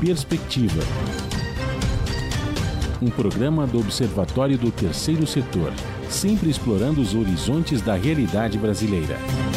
Perspectiva, um programa do Observatório do Terceiro Setor, sempre explorando os horizontes da realidade brasileira.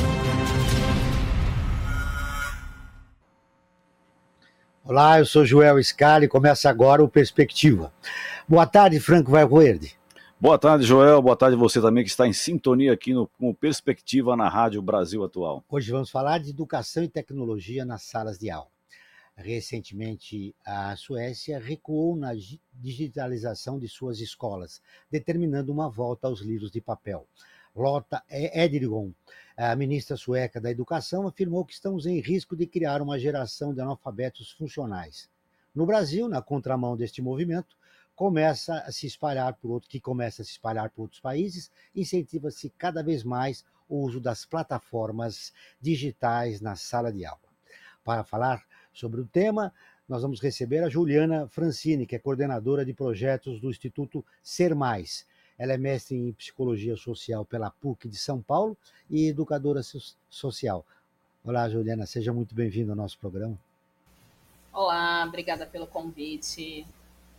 Olá, eu sou Joel Scali e começa agora o Perspectiva. Boa tarde, Franco Valverde. Boa tarde, Joel. Boa tarde você também que está em sintonia aqui com Perspectiva na Rádio Brasil Atual. Hoje vamos falar de educação e tecnologia nas salas de aula. Recentemente, a Suécia recuou na digitalização de suas escolas, determinando uma volta aos livros de papel. Lotta Edrigon, a ministra sueca da Educação, afirmou que estamos em risco de criar uma geração de analfabetos funcionais. No Brasil, na contramão deste movimento, começa a se espalhar por outros países, incentiva-se cada vez mais o uso das plataformas digitais na sala de aula. Para falar sobre o tema, nós vamos receber a Juliana Francini, que é coordenadora de projetos do Instituto Ser Mais. Ela é mestre em Psicologia Social pela PUC de São Paulo e educadora social. Olá, Juliana, seja muito bem-vinda ao nosso programa. Olá, obrigada pelo convite.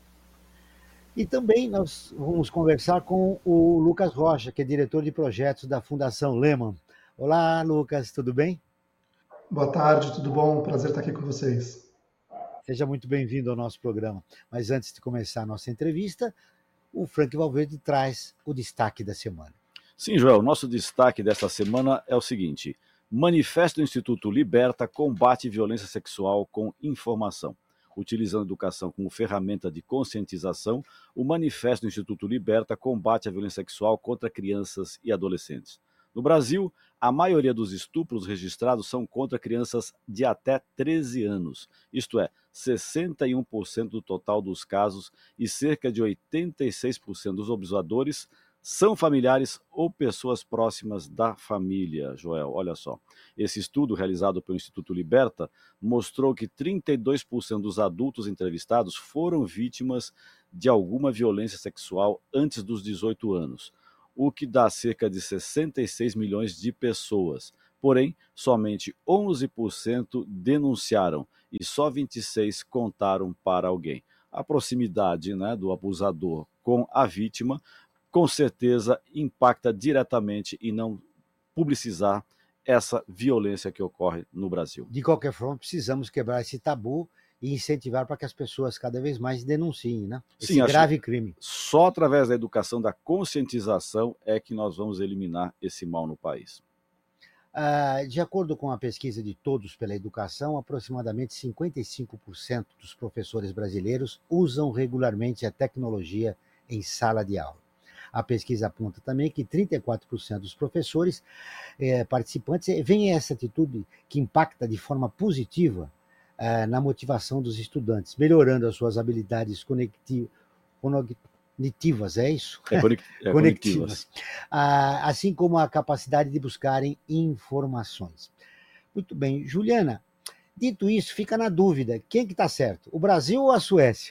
E também nós vamos conversar com o Lucas Rocha, que é diretor de projetos da Fundação Lehman. Olá, Lucas, tudo bem? Boa tarde, tudo bom? Prazer estar aqui com vocês. Seja muito bem-vindo ao nosso programa. Mas antes de começar a nossa entrevista, o Franco Valverde traz o destaque da semana. Sim, Joel, nosso destaque desta semana é o seguinte: Manifesto do Instituto Liberta combate violência sexual com informação. Utilizando a educação como ferramenta de conscientização, o Manifesto do Instituto Liberta combate a violência sexual contra crianças e adolescentes. No Brasil, a maioria dos estupros registrados são contra crianças de até 13 anos, isto é, 61% do total dos casos, e cerca de 86% dos abusadores são familiares ou pessoas próximas da família. Joel, olha só. Esse estudo realizado pelo Instituto Liberta mostrou que 32% dos adultos entrevistados foram vítimas de alguma violência sexual antes dos 18 anos, o que dá cerca de 66 milhões de pessoas. Porém, somente 11% denunciaram e só 26% contaram para alguém. A proximidade, do abusador com a vítima com certeza impacta diretamente em não publicizar essa violência que ocorre no Brasil. De qualquer forma, precisamos quebrar esse tabu e incentivar para que as pessoas cada vez mais denunciem, esse grave crime. Só através da educação, da conscientização, é que nós vamos eliminar esse mal no país. De acordo com a pesquisa de Todos pela Educação, aproximadamente 55% dos professores brasileiros usam regularmente a tecnologia em sala de aula. A pesquisa aponta também que 34% dos professores participantes veem essa atitude que impacta de forma positiva na motivação dos estudantes, melhorando as suas habilidades cognitivas, é isso? Conectivas. Assim como a capacidade de buscarem informações. Muito bem. Juliana, dito isso, fica na dúvida, quem que está certo, o Brasil ou a Suécia?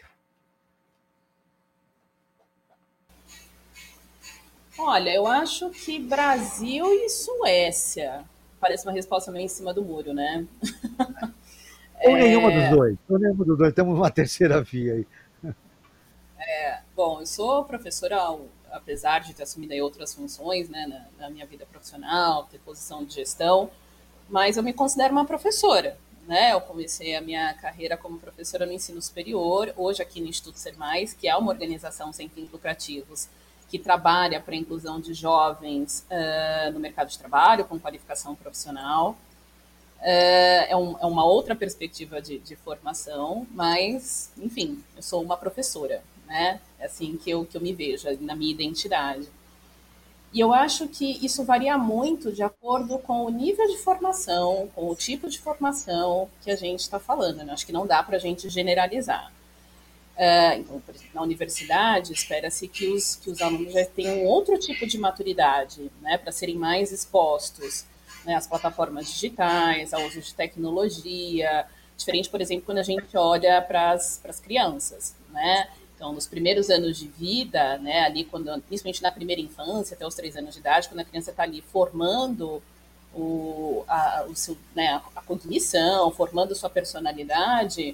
Olha, eu acho que Brasil e Suécia. Parece uma resposta meio em cima do muro, né? Ou nenhuma dos dois. Temos uma terceira via aí. Bom, eu sou professora, apesar de ter assumido aí outras funções, na minha vida profissional, ter posição de gestão, mas eu me considero uma professora, Eu comecei a minha carreira como professora no ensino superior, hoje aqui no Instituto Ser Mais, que é uma organização sem fins lucrativos, que trabalha para a inclusão de jovens no mercado de trabalho, com qualificação profissional. É uma outra perspectiva de formação, mas, enfim, eu sou uma professora, É assim que eu me vejo, na minha identidade. E eu acho que isso varia muito de acordo com o nível de formação, com o tipo de formação que a gente está falando, Acho que não dá para a gente generalizar. Então, por exemplo, na universidade, espera-se que os alunos já tenham outro tipo de maturidade, para serem mais expostos às plataformas digitais, ao uso de tecnologia, diferente, por exemplo, quando a gente olha para as crianças, Então, nos primeiros anos de vida, ali principalmente na primeira infância, até os 3 anos de idade, quando a criança está ali formando a cognição, formando sua personalidade,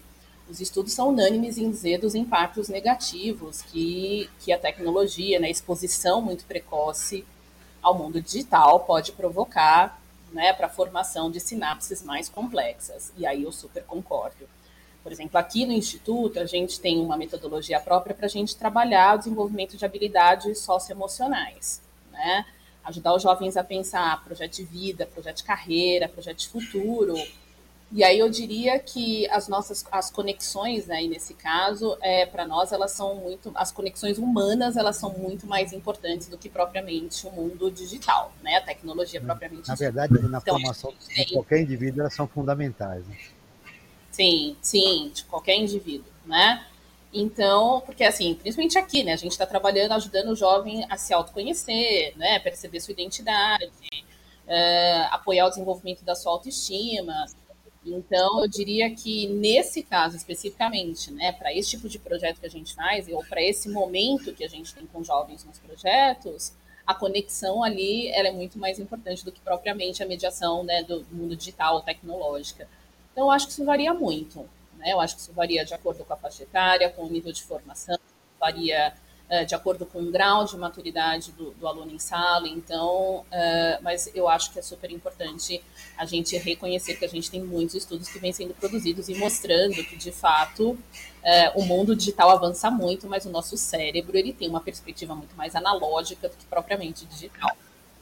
Os estudos são unânimes em dizer dos impactos negativos que a tecnologia, né, a exposição muito precoce ao mundo digital pode provocar, né, para a formação de sinapses mais complexas. E aí eu super concordo. Por exemplo, aqui no Instituto, a gente tem uma metodologia própria para a gente trabalhar o desenvolvimento de habilidades socioemocionais, né? Ajudar os jovens a pensar projeto de vida, projeto de carreira, projeto de futuro. E aí eu diria que as conexões, né, e nesse caso, para nós elas são as conexões humanas, elas são muito mais importantes do que propriamente o mundo digital, né, a tecnologia propriamente Na dita. verdade, na Então, formação de qualquer indivíduo, elas são fundamentais, né? sim, de qualquer indivíduo, né? Então, porque assim, principalmente aqui, né, a gente está trabalhando, ajudando o jovem a se autoconhecer, né, perceber sua identidade, apoiar o desenvolvimento da sua autoestima. Então, eu diria que nesse caso especificamente, né, para esse tipo de projeto que a gente faz, ou para esse momento que a gente tem com jovens nos projetos, a conexão ali ela é muito mais importante do que propriamente a mediação, né, do mundo digital ou tecnológica. Então, eu acho que isso varia muito, né? Eu acho que isso varia de acordo com a faixa etária, com o nível de formação, varia de acordo com o grau de maturidade do aluno em sala. Então, mas eu acho que é super importante a gente reconhecer que a gente tem muitos estudos que vêm sendo produzidos e mostrando que, de fato, o mundo digital avança muito, mas o nosso cérebro ele tem uma perspectiva muito mais analógica do que propriamente digital.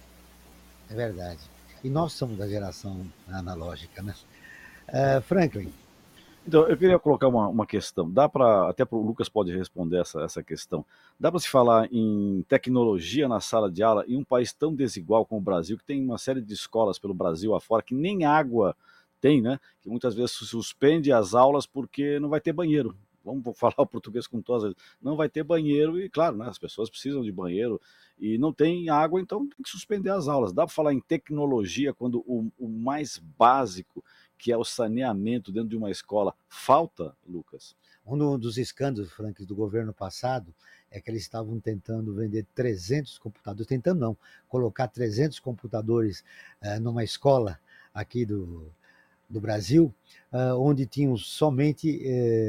É verdade. E nós somos da geração analógica, né? Franklin. Então, eu queria colocar uma questão. Dá para, até o Lucas pode responder essa questão. Dá para se falar em tecnologia na sala de aula em um país tão desigual como o Brasil, que tem uma série de escolas pelo Brasil afora que nem água tem, né? Que muitas vezes suspende as aulas porque não vai ter banheiro. Vamos falar o português com todas, não vai ter banheiro e, claro, né, as pessoas precisam de banheiro e não tem água, então tem que suspender as aulas. Dá para falar em tecnologia quando o mais básico, que é o saneamento dentro de uma escola, falta, Lucas? Um dos escândalos, Frank, do governo passado é que eles estavam tentando vender 300 computadores, tentando não, colocar 300 computadores numa escola aqui do Brasil, onde tinham somente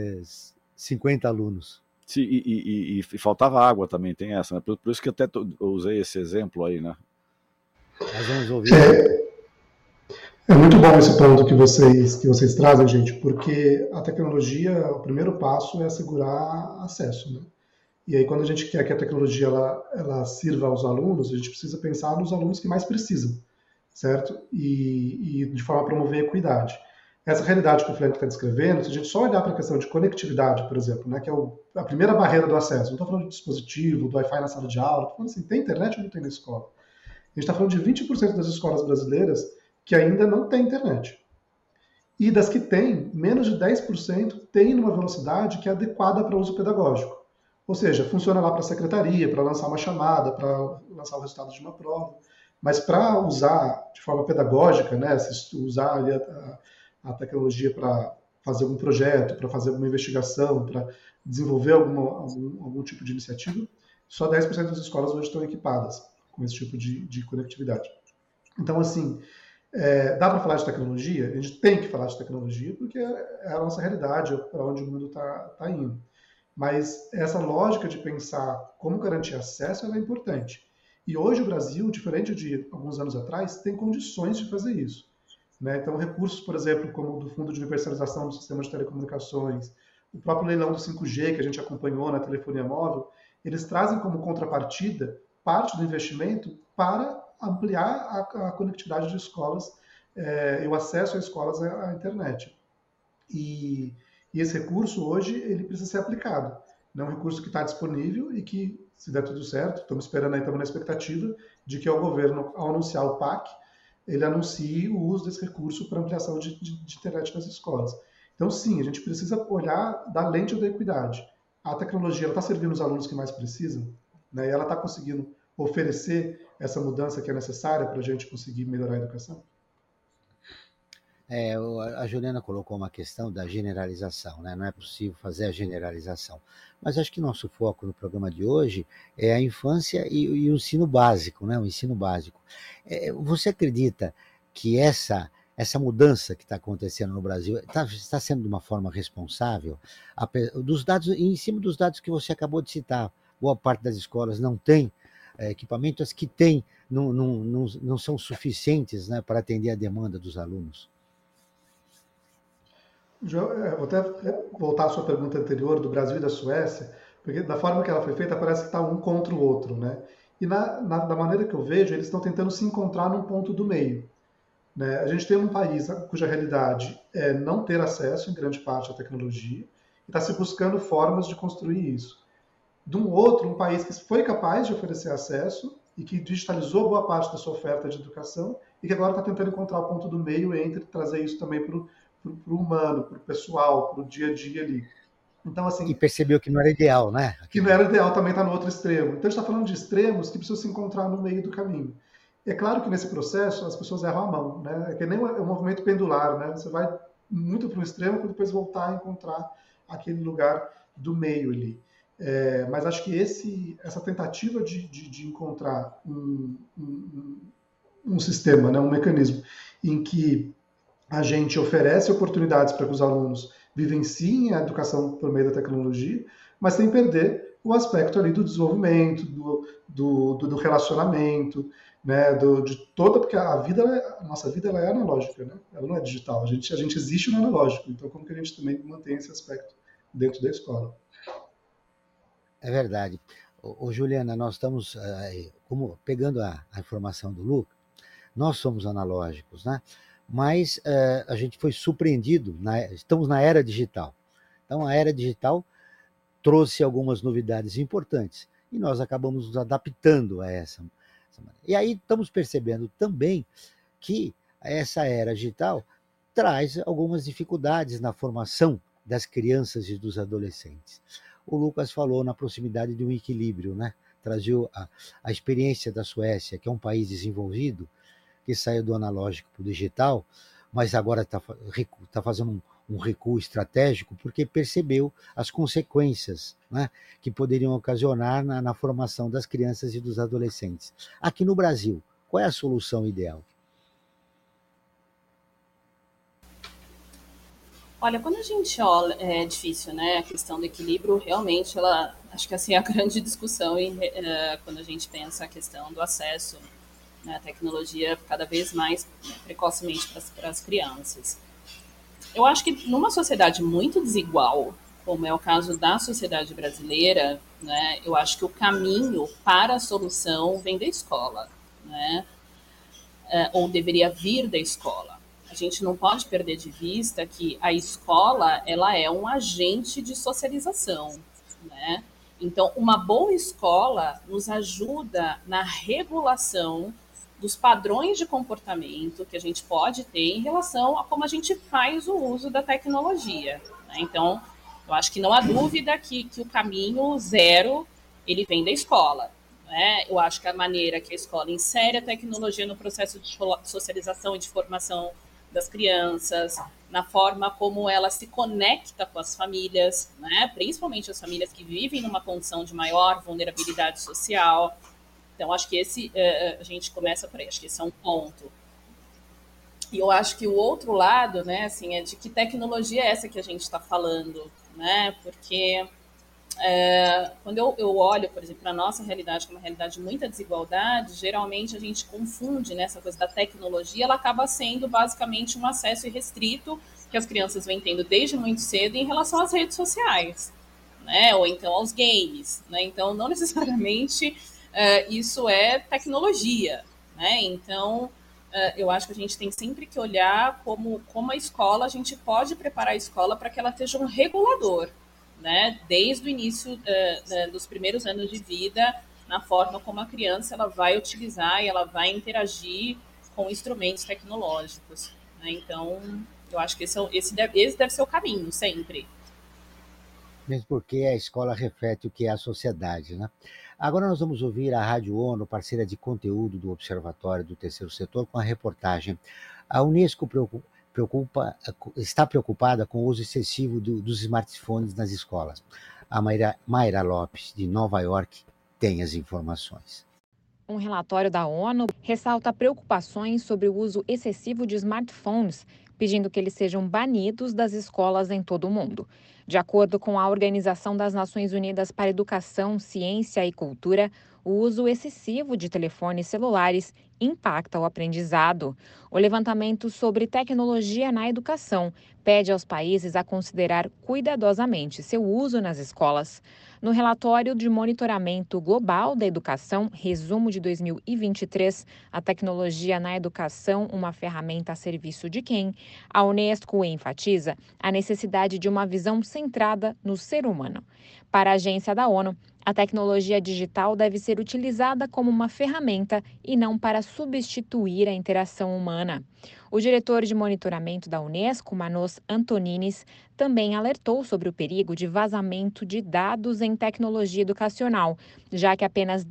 50 alunos. Sim, e faltava água também, tem essa, né? Por isso que até eu usei esse exemplo aí, né? Nós vamos ouvir. É muito bom esse ponto que vocês trazem, gente, porque a tecnologia, o primeiro passo é assegurar acesso, né? E aí, quando a gente quer que a tecnologia ela sirva aos alunos, a gente precisa pensar nos alunos que mais precisam, certo? E de forma a promover a equidade. Essa realidade que o Frank está descrevendo, se a gente só olhar para a questão de conectividade, por exemplo, né, que é a primeira barreira do acesso, não estou falando de dispositivo, do Wi-Fi na sala de aula, estou falando assim, tem internet ou não tem na escola? A gente está falando de 20% das escolas brasileiras que ainda não tem internet. E das que tem, menos de 10% tem numa velocidade que é adequada para uso pedagógico. Ou seja, funciona lá para a secretaria, para lançar uma chamada, para lançar o resultado de uma prova. Mas para usar de forma pedagógica, né, usar ali a tecnologia para fazer algum projeto, para fazer alguma investigação, para desenvolver algum tipo de iniciativa, só 10% das escolas hoje estão equipadas com esse tipo de conectividade. Então, assim, dá para falar de tecnologia? A gente tem que falar de tecnologia porque é a nossa realidade, é para onde o mundo está indo. Mas essa lógica de pensar como garantir acesso ela é importante. E hoje o Brasil, diferente de alguns anos atrás, tem condições de fazer isso, né? Então, recursos, por exemplo, como o do Fundo de Universalização do Sistema de Telecomunicações, o próprio leilão do 5G que a gente acompanhou na telefonia móvel, eles trazem como contrapartida parte do investimento para ampliar a conectividade de escolas e o acesso a escolas à internet. E esse recurso hoje ele precisa ser aplicado. Não é um recurso que está disponível e que, se der tudo certo, estamos esperando aí, estamos na expectativa de que o governo, ao anunciar o PAC, ele anuncie o uso desse recurso para ampliação de internet nas escolas. Então, sim, a gente precisa olhar da lente da equidade. A tecnologia está servindo os alunos que mais precisam, né? E ela está conseguindo oferecer essa mudança que é necessária para a gente conseguir melhorar a educação? A Juliana colocou uma questão da generalização, né? Não é possível fazer a generalização. Mas acho que nosso foco no programa de hoje é a infância e o ensino básico, né? O ensino básico. Você acredita que essa essa mudança que está acontecendo no Brasil está sendo de uma forma responsável? Dos dados, em cima dos dados que você acabou de citar, boa parte das escolas não tem equipamentos, as que tem não são suficientes, né, para atender a demanda dos alunos. Vou até voltar à sua pergunta anterior do Brasil e da Suécia, porque da forma que ela foi feita parece que está um contra o outro, né? E da maneira que eu vejo, eles estão tentando se encontrar num ponto do meio. Né? A gente tem um país cuja realidade é não ter acesso, em grande parte, à tecnologia, e está se buscando formas de construir isso. De um outro, um país que foi capaz de oferecer acesso e que digitalizou boa parte da sua oferta de educação e que agora está tentando encontrar o ponto do meio entre trazer isso também para o humano, para o pessoal, para o dia a dia ali. Então, assim, e percebeu que não era ideal, né? Que não era ideal também estar no outro extremo. Então, a gente está falando de extremos que precisam se encontrar no meio do caminho. É claro que nesse processo as pessoas erram a mão, né? É que nem um movimento pendular, né? Você vai muito para um extremo para depois voltar a encontrar aquele lugar do meio ali. Mas acho que essa tentativa de encontrar um sistema, né? Um mecanismo em que a gente oferece oportunidades para que os alunos vivenciem a educação por meio da tecnologia, mas sem perder o aspecto ali do desenvolvimento, do relacionamento, né, de toda, porque a nossa vida ela é analógica, né? Ela não é digital, a gente existe no analógico, então como que a gente também mantém esse aspecto dentro da escola? É verdade. Juliana, nós estamos pegando a informação do Luca, nós somos analógicos, né? Mas a gente foi surpreendido, estamos na era digital. Então, a era digital trouxe algumas novidades importantes e nós acabamos nos adaptando a essa maneira. E aí estamos percebendo também que essa era digital traz algumas dificuldades na formação das crianças e dos adolescentes. O Lucas falou na proximidade de um equilíbrio, né? Trazia a experiência da Suécia, que é um país desenvolvido, que saiu do analógico para o digital, mas agora está fazendo um recuo estratégico porque percebeu as consequências, né, que poderiam ocasionar na formação das crianças e dos adolescentes. Aqui no Brasil, qual é a solução ideal? Olha, quando a gente olha, é difícil, né? A questão do equilíbrio, realmente, acho que assim, é a grande discussão quando a gente pensa a questão do acesso, né, à tecnologia cada vez mais, né, precocemente para as crianças. Eu acho que numa sociedade muito desigual, como é o caso da sociedade brasileira, né, eu acho que o caminho para a solução vem da escola, né? Ou deveria vir da escola. A gente não pode perder de vista que a escola ela é um agente de socialização, né? Então, uma boa escola nos ajuda na regulação dos padrões de comportamento que a gente pode ter em relação a como a gente faz o uso da tecnologia, né? Então, eu acho que não há dúvida que o caminho zero ele vem da escola. Eu acho que a maneira que a escola insere a tecnologia no processo de socialização e de formação das crianças, na forma como ela se conecta com as famílias, né? Principalmente as famílias que vivem numa condição de maior vulnerabilidade social. Então, acho que a gente começa por aí, acho que esse é um ponto. E eu acho que o outro lado, né, assim, é de que tecnologia é essa que a gente está falando, né? Porque quando eu olho, por exemplo, para a nossa realidade, que é uma realidade de muita desigualdade, geralmente a gente confunde, né, essa coisa da tecnologia, ela acaba sendo basicamente um acesso irrestrito que as crianças vêm tendo desde muito cedo em relação às redes sociais, né, ou então aos games, né, então não necessariamente isso é tecnologia, né, então eu acho que a gente tem sempre que olhar como a escola, a gente pode preparar a escola para que ela seja um regulador, né, desde o início dos primeiros anos de vida, na forma como a criança ela vai utilizar e ela vai interagir com instrumentos tecnológicos, né? Então, eu acho que esse deve ser o caminho, sempre. Mesmo porque a escola reflete o que é a sociedade, né? Agora nós vamos ouvir a Rádio ONU, parceira de conteúdo do Observatório do Terceiro Setor, com a reportagem A Unesco está preocupada com o uso excessivo dos smartphones nas escolas. A Mayra Lopes, de Nova York, tem as informações. Um relatório da ONU ressalta preocupações sobre o uso excessivo de smartphones, pedindo que eles sejam banidos das escolas em todo o mundo. De acordo com a Organização das Nações Unidas para Educação, Ciência e Cultura, o uso excessivo de telefones celulares impacta o aprendizado. O levantamento sobre tecnologia na educação pede aos países a considerar cuidadosamente seu uso nas escolas. No relatório de monitoramento global da educação, resumo de 2023, a tecnologia na educação, uma ferramenta a serviço de quem? A Unesco enfatiza a necessidade de uma visão centrada no ser humano. Para a agência da ONU, a tecnologia digital deve ser utilizada como uma ferramenta e não para substituir a interação humana. O diretor de monitoramento da Unesco, Manos Antoninis, também alertou sobre o perigo de vazamento de dados em tecnologia educacional, já que apenas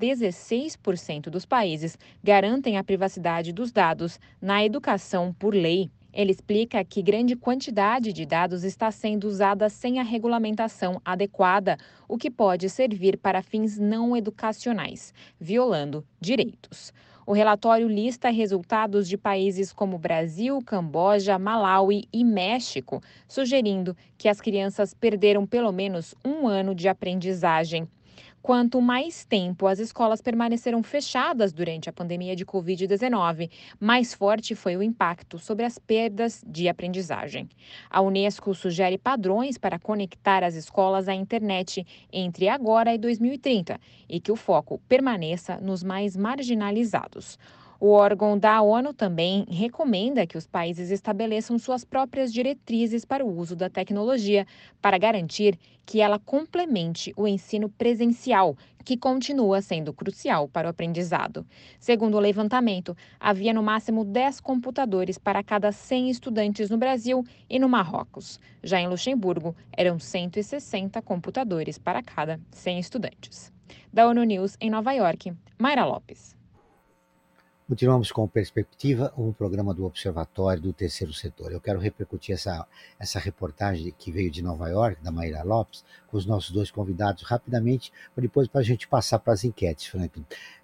16% dos países garantem a privacidade dos dados na educação por lei. Ele explica que grande quantidade de dados está sendo usada sem a regulamentação adequada, o que pode servir para fins não educacionais, violando direitos. O relatório lista resultados de países como Brasil, Camboja, Malawi e México, sugerindo que as crianças perderam pelo menos um ano de aprendizagem. Quanto mais tempo as escolas permaneceram fechadas durante a pandemia de Covid-19, mais forte foi o impacto sobre as perdas de aprendizagem. A Unesco sugere padrões para conectar as escolas à internet entre agora e 2030 e que o foco permaneça nos mais marginalizados. O órgão da ONU também recomenda que os países estabeleçam suas próprias diretrizes para o uso da tecnologia, para garantir que ela complemente o ensino presencial, que continua sendo crucial para o aprendizado. Segundo o levantamento, havia no máximo 10 computadores para cada 100 estudantes no Brasil e no Marrocos. Já em Luxemburgo, eram 160 computadores para cada 100 estudantes. Da ONU News em Nova York, Mayra Lopes. Continuamos com Perspectiva, um programa do Observatório do Terceiro Setor. Eu quero repercutir essa reportagem que veio de Nova York, da Mayra Lopes, com os nossos dois convidados rapidamente, depois para a gente passar para as enquetes, Franklin.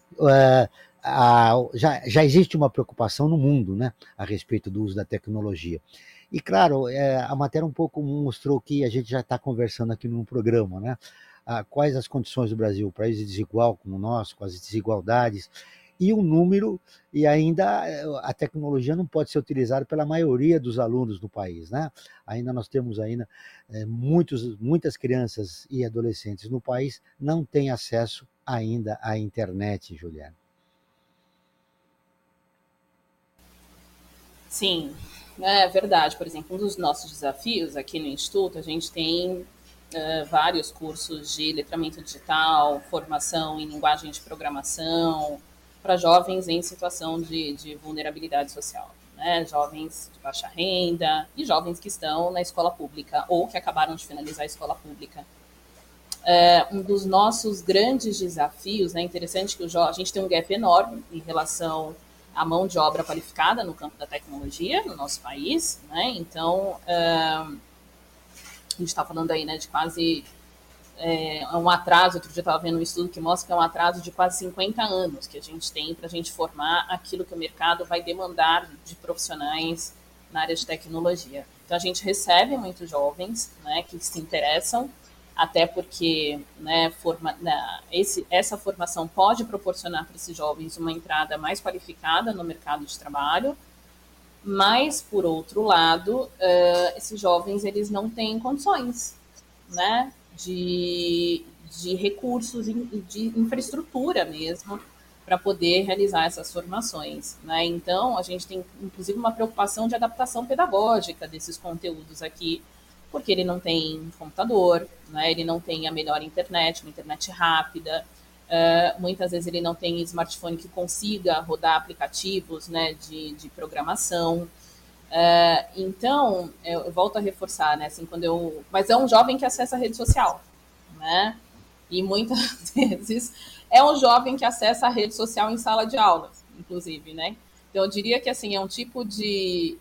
Já existe uma preocupação no mundo, né, a respeito do uso da tecnologia. E, claro, a matéria um pouco mostrou que a gente já está conversando aqui no programa, né? Quais as condições do Brasil, país desigual como o nosso, com as desigualdades, e o número, e ainda a tecnologia não pode ser utilizada pela maioria dos alunos do país, né? Ainda nós temos muitas crianças e adolescentes no país não têm acesso ainda à internet, Juliana. Sim, é verdade. Por exemplo, um dos nossos desafios aqui no Instituto, a gente tem vários cursos de letramento digital, formação em linguagem de programação, para jovens em situação de vulnerabilidade social, né? Jovens de baixa renda e jovens que estão na escola pública ou que acabaram de finalizar a escola pública. Um dos nossos grandes desafios, né? Interessante que a gente tem um gap enorme em relação à mão de obra qualificada no campo da tecnologia no nosso país, né? Então, a gente está falando aí, né, de quase um atraso. Outro dia eu estava vendo um estudo que mostra que é um atraso de quase 50 anos que a gente tem para a gente formar aquilo que o mercado vai demandar de profissionais na área de tecnologia. Então, a gente recebe muitos jovens, né, que se interessam, até porque, né, essa formação pode proporcionar para esses jovens uma entrada mais qualificada no mercado de trabalho, mas, por outro lado, esses jovens eles não têm condições, né, de recursos, de infraestrutura mesmo, para poder realizar essas formações, né? Então, a gente tem, inclusive, uma preocupação de adaptação pedagógica desses conteúdos aqui, porque ele não tem computador, né? Ele não tem a melhor internet, uma internet rápida, muitas vezes ele não tem smartphone que consiga rodar aplicativos, né, de programação. Então, eu volto a reforçar, né, assim, mas é um jovem que acessa a rede social, né, e muitas vezes é um jovem que acessa a rede social em sala de aula, inclusive, né. Então, eu diria que, assim, é um tipo de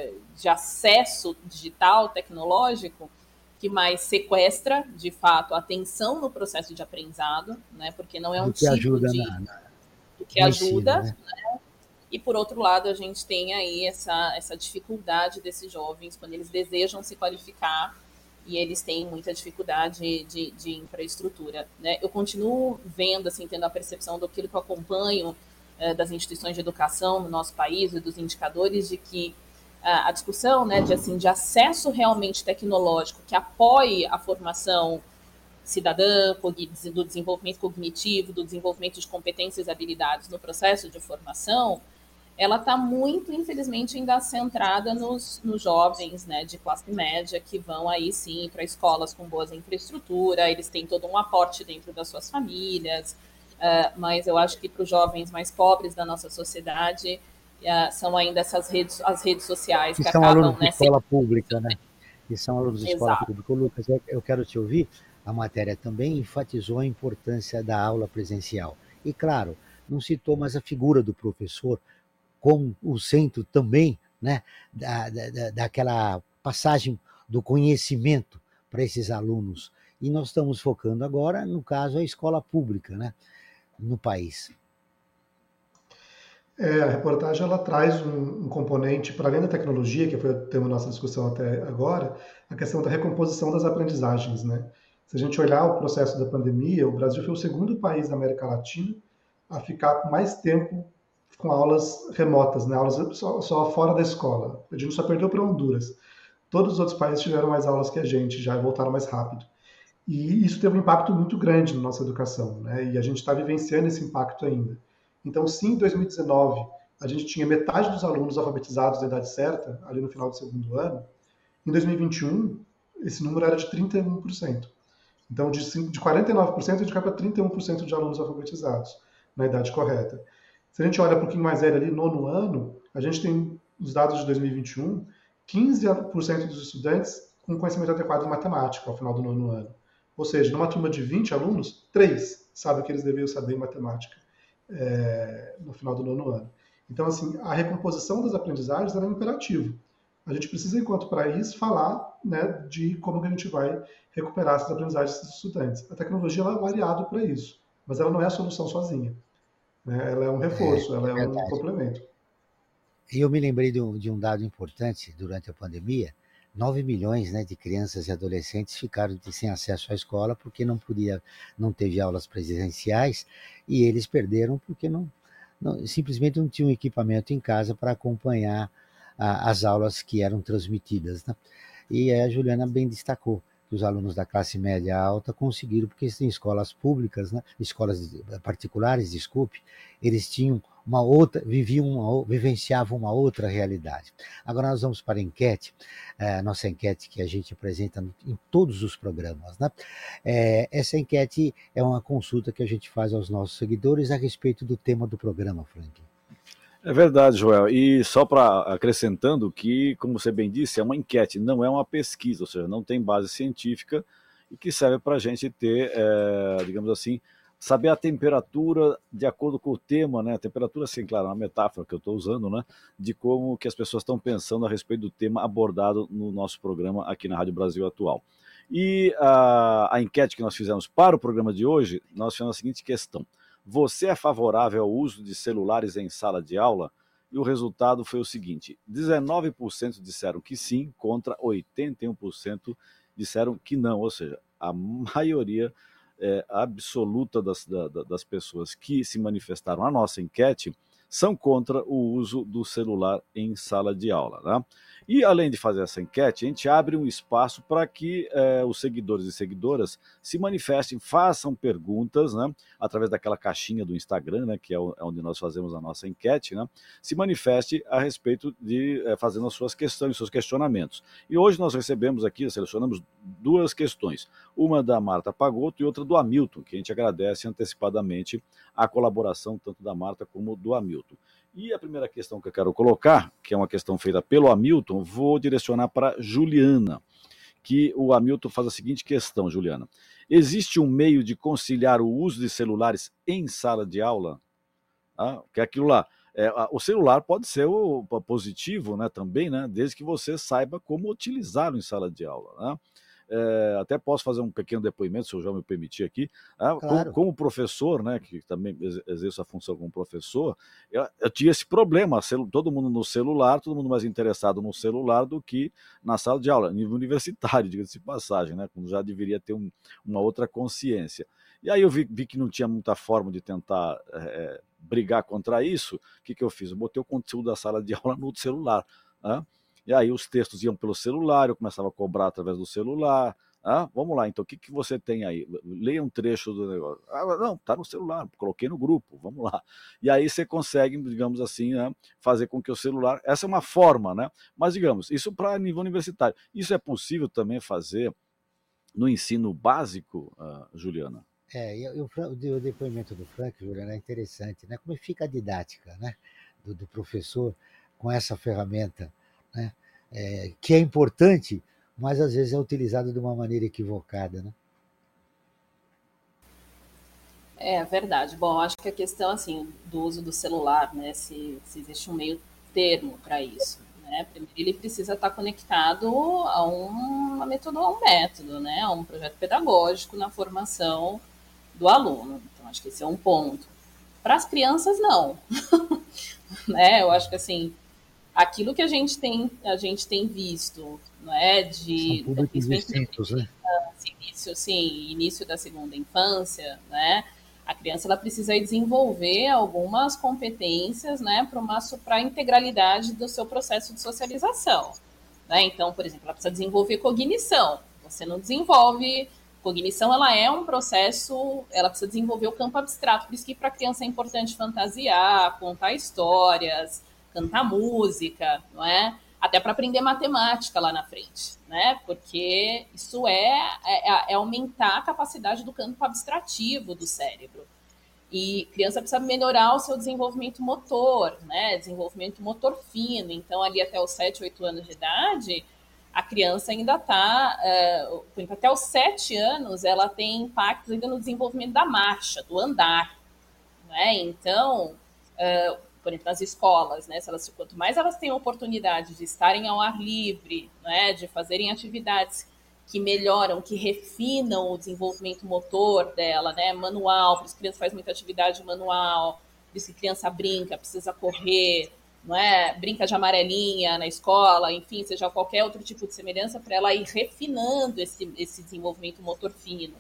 acesso digital, tecnológico, que mais sequestra, de fato, a atenção no processo de aprendizado, né, porque não é um tipo ajuda de... que ajuda, né? E, por outro lado, a gente tem aí essa dificuldade desses jovens quando eles desejam se qualificar e eles têm muita dificuldade de infraestrutura, né? Eu continuo vendo, assim, tendo a percepção daquilo que eu acompanho das instituições de educação no nosso país e dos indicadores de que a discussão, né, de acesso realmente tecnológico que apoie a formação cidadã, do desenvolvimento cognitivo, do desenvolvimento de competências e habilidades no processo de formação, ela está muito, infelizmente, ainda centrada nos jovens, né, de classe média, que vão aí sim para escolas com boas infraestrutura, eles têm todo um aporte dentro das suas famílias, mas eu acho que para os jovens mais pobres da nossa sociedade são ainda as redes sociais que são acabam... alunos de escola pública, né? Que são alunos de escola Exato. pública. Lucas, eu quero te ouvir. A matéria também enfatizou a importância da aula presencial. E, claro, não citou mais a figura do professor como o centro também, né, daquela passagem do conhecimento para esses alunos. E nós estamos focando agora, no caso, a escola pública, né, no país. A reportagem ela traz um componente, para além da tecnologia, que foi o tema da nossa discussão até agora, a questão da recomposição das aprendizagens, né? Se a gente olhar o processo da pandemia, o Brasil foi o segundo país da América Latina a ficar mais tempo com aulas remotas, né? Aulas só fora da escola. A gente só perdeu para Honduras. Todos os outros países tiveram mais aulas que a gente, já voltaram mais rápido. E isso teve um impacto muito grande na nossa educação, né? E a gente está vivenciando esse impacto ainda. Então, sim, em 2019, a gente tinha metade dos alunos alfabetizados da idade certa, ali no final do segundo ano. Em 2021, esse número era de 31%. Então, de 49%, a gente cai para 31% de alunos alfabetizados na idade correta. Se a gente olha um pouquinho mais velho ali, nono ano, a gente tem os dados de 2021, 15% dos estudantes com conhecimento adequado em matemática ao final do nono ano. Ou seja, numa turma de 20 alunos, 3 sabem que eles deveriam saber em matemática no final do nono ano. Então, assim, a recomposição das aprendizagens é um imperativo. A gente precisa, enquanto país, falar, né, de como que a gente vai recuperar essas aprendizagens dos estudantes. A tecnologia ela é um aliado para isso, mas ela não é a solução sozinha. Né? Ela é um reforço, ela é um complemento. E eu me lembrei de um dado importante durante a pandemia. 9 milhões, né, de crianças e adolescentes ficaram sem acesso à escola porque não teve aulas presenciais, e eles perderam porque simplesmente não tinham equipamento em casa para acompanhar as aulas que eram transmitidas, né? E a Juliana bem destacou que os alunos da classe média alta conseguiram, porque eles têm escolas públicas, né? Escolas particulares, desculpe, eles tinham vivenciavam uma outra realidade. Agora nós vamos para a enquete, nossa enquete que a gente apresenta em todos os programas, né? Essa enquete é uma consulta que a gente faz aos nossos seguidores a respeito do tema do programa, Frank. É verdade, Joel. E só para acrescentando que, como você bem disse, é uma enquete, não é uma pesquisa, ou seja, não tem base científica e que serve para a gente ter, digamos assim, saber a temperatura de acordo com o tema, né? A temperatura, assim, claro, é uma metáfora que eu estou usando, né? De como que as pessoas estão pensando a respeito do tema abordado no nosso programa aqui na Rádio Brasil Atual. E a enquete que nós fizemos para o programa de hoje, nós fizemos a seguinte questão: você é favorável ao uso de celulares em sala de aula? E o resultado foi o seguinte: 19% disseram que sim, contra 81% disseram que não, ou seja, a maioria absoluta das pessoas que se manifestaram na nossa enquete são contra o uso do celular em sala de aula, né? E além de fazer essa enquete, a gente abre um espaço para que os seguidores e seguidoras se manifestem, façam perguntas, né, através daquela caixinha do Instagram, né, que é onde nós fazemos a nossa enquete, né, se manifeste a respeito de fazendo as suas questões, seus questionamentos. E hoje nós recebemos aqui, selecionamos 2 questões, uma da Marta Pagotto e outra do Hamilton, que a gente agradece antecipadamente a colaboração tanto da Marta como do Hamilton. E a primeira questão que eu quero colocar, que é uma questão feita pelo Hamilton, vou direcionar para Juliana, que o Hamilton faz a seguinte questão, Juliana: existe um meio de conciliar o uso de celulares em sala de aula? Que é aquilo lá, o celular pode ser positivo, né, também, né, desde que você saiba como utilizá-lo em sala de aula, né? até posso fazer um pequeno depoimento, se o João me permitir aqui, Claro. como professor, né, que também exerço a função como professor, eu tinha esse problema, todo mundo no celular, todo mundo mais interessado no celular do que na sala de aula, nível universitário, diga-se de passagem, né, quando já deveria ter uma outra consciência. E aí eu vi que não tinha muita forma de tentar brigar contra isso. O que eu fiz? Eu botei o conteúdo da sala de aula no celular, né? E aí os textos iam pelo celular, eu começava a cobrar através do celular. Vamos lá, então, o que você tem aí? Leia um trecho do negócio. Não, está no celular, coloquei no grupo, vamos lá. E aí você consegue, digamos assim, né, fazer com que o celular... Essa é uma forma, né? Mas, digamos, isso para nível universitário. Isso é possível também fazer no ensino básico, Juliana? O depoimento do Frank, Juliana, é interessante, né? Como fica a didática, né? Do professor com essa ferramenta, né? Que é importante, mas às vezes é utilizada de uma maneira equivocada, né? É verdade. Bom, acho que a questão assim do uso do celular, né, se existe um meio termo para isso, né? Primeiro ele precisa estar conectado a um método, né, a um projeto pedagógico na formação do aluno. Então acho que esse é um ponto. Para as crianças não, né? Eu acho que assim aquilo que a gente tem visto, né, São públicos distintos, né? início da segunda infância, né? A criança ela precisa desenvolver algumas competências, né, para a integralidade do seu processo de socialização, né? Então, por exemplo, ela precisa desenvolver cognição. Você não desenvolve cognição, ela é um processo, ela precisa desenvolver o campo abstrato. Por isso que para a criança é importante fantasiar, contar histórias, cantar música, não é? Até para aprender matemática lá na frente, né? Porque isso é aumentar a capacidade do campo abstrativo do cérebro. E criança precisa melhorar o seu desenvolvimento motor, né? Desenvolvimento motor fino. Então, ali até os 7, 8 anos de idade, a criança ainda está, até os 7 anos, ela tem impactos ainda no desenvolvimento da marcha, do andar, né? Então, por exemplo, nas escolas, né? Quanto mais elas têm a oportunidade de estarem ao ar livre, né? De fazerem atividades que melhoram, que refinam o desenvolvimento motor dela, né? Manual, por isso que a criança faz muita atividade manual, por isso que a criança brinca, precisa correr, não é? Brinca de amarelinha na escola, enfim, seja qualquer outro tipo de semelhança para ela ir refinando esse desenvolvimento motor fino.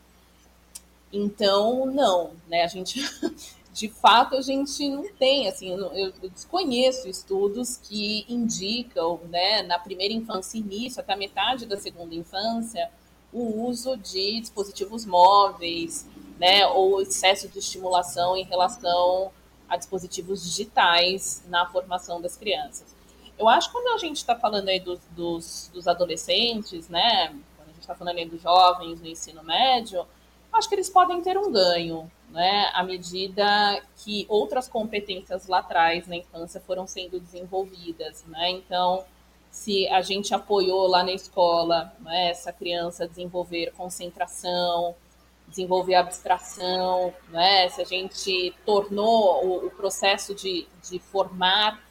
Então, não, né? De fato, a gente não tem, assim, eu desconheço estudos que indicam, né, na primeira infância, início, até a metade da segunda infância, o uso de dispositivos móveis, né, ou excesso de estimulação em relação a dispositivos digitais na formação das crianças. Eu acho que quando a gente está falando aí dos adolescentes, né, quando a gente está falando aí dos jovens no ensino médio, acho que eles podem ter um ganho, né, à medida que outras competências lá atrás na infância foram sendo desenvolvidas, né? Então, se a gente apoiou lá na escola, né, essa criança desenvolver concentração, desenvolver abstração, né? Se a gente tornou o processo de formar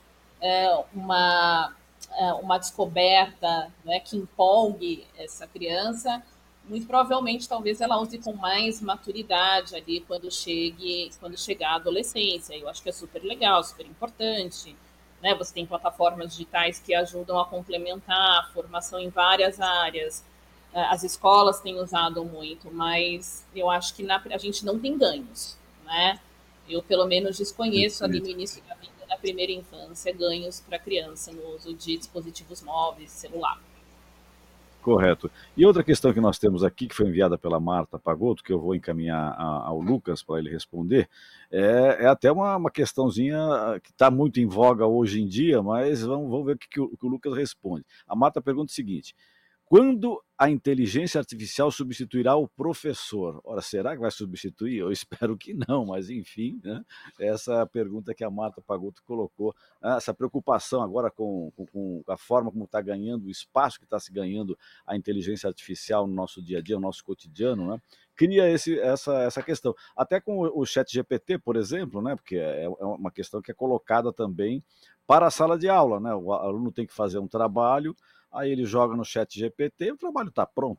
uma descoberta, né, que empolgue essa criança, muito provavelmente talvez ela use com mais maturidade ali quando chegar a adolescência. Eu acho que é super legal, super importante, né? Você tem plataformas digitais que ajudam a complementar a formação em várias áreas. As escolas têm usado muito, mas eu acho que a gente não tem ganhos, né? Eu pelo menos desconheço ali no início da vida, na primeira infância, ganhos para a criança no uso de dispositivos móveis, celular. Correto. E outra questão que nós temos aqui, que foi enviada pela Marta Pagotto, que eu vou encaminhar ao Lucas para ele responder, é até uma questãozinha que está muito em voga hoje em dia, mas vamos ver o que o Lucas responde. A Marta pergunta o seguinte: quando a inteligência artificial substituirá o professor? Ora, será que vai substituir? Eu espero que não, mas enfim, né? Essa é a pergunta que a Marta Pagotto colocou. Essa preocupação agora com a forma como está ganhando, o espaço que está se ganhando a inteligência artificial no nosso dia a dia, no nosso cotidiano, né? Cria essa questão. Até com o ChatGPT, por exemplo, né? Porque é uma questão que é colocada também para a sala de aula, né? O aluno tem que fazer um trabalho, aí ele joga no ChatGPT e o trabalho está pronto, né?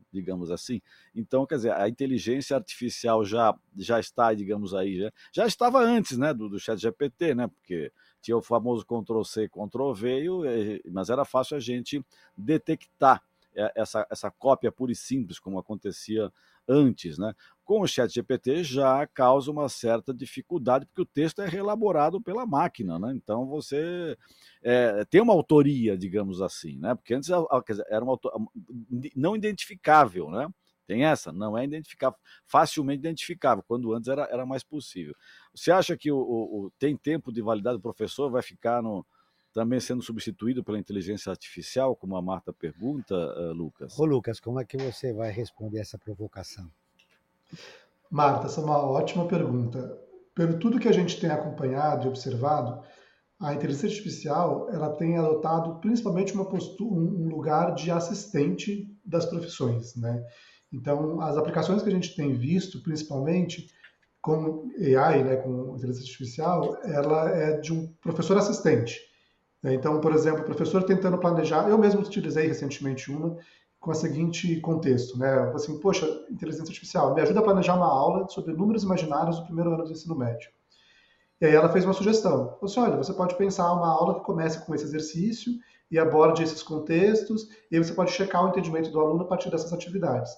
digamos assim. Então, quer dizer, a inteligência artificial já está, digamos aí, já estava antes, né, do ChatGPT, né, porque tinha o famoso Ctrl+C, Ctrl+V, mas era fácil a gente detectar essa cópia pura e simples, como acontecia antes, né? Com o ChatGPT já causa uma certa dificuldade, porque o texto é reelaborado pela máquina, né? Então você tem uma autoria, digamos assim, né? Porque antes quer dizer, era uma não identificável, né? Tem essa, não é identificável, facilmente identificável, quando antes era mais possível. Você acha que tem tempo de validade do professor vai ficar também sendo substituído pela inteligência artificial, como a Marta pergunta, Lucas? Ô Lucas, como é que você vai responder essa provocação? Marta, essa é uma ótima pergunta. Pelo tudo que a gente tem acompanhado e observado, a inteligência artificial ela tem adotado principalmente um lugar de assistente das profissões, né? Então, as aplicações que a gente tem visto, principalmente com AI, né, com inteligência artificial, ela é de um professor assistente. Então, por exemplo, o professor tentando planejar, eu mesmo utilizei recentemente uma com o seguinte contexto, né? Assim, poxa, inteligência artificial, me ajuda a planejar uma aula sobre números imaginários do primeiro ano do ensino médio. E aí ela fez uma sugestão. Falou assim, olha, você pode pensar uma aula que comece com esse exercício e aborde esses contextos, e aí você pode checar o entendimento do aluno a partir dessas atividades.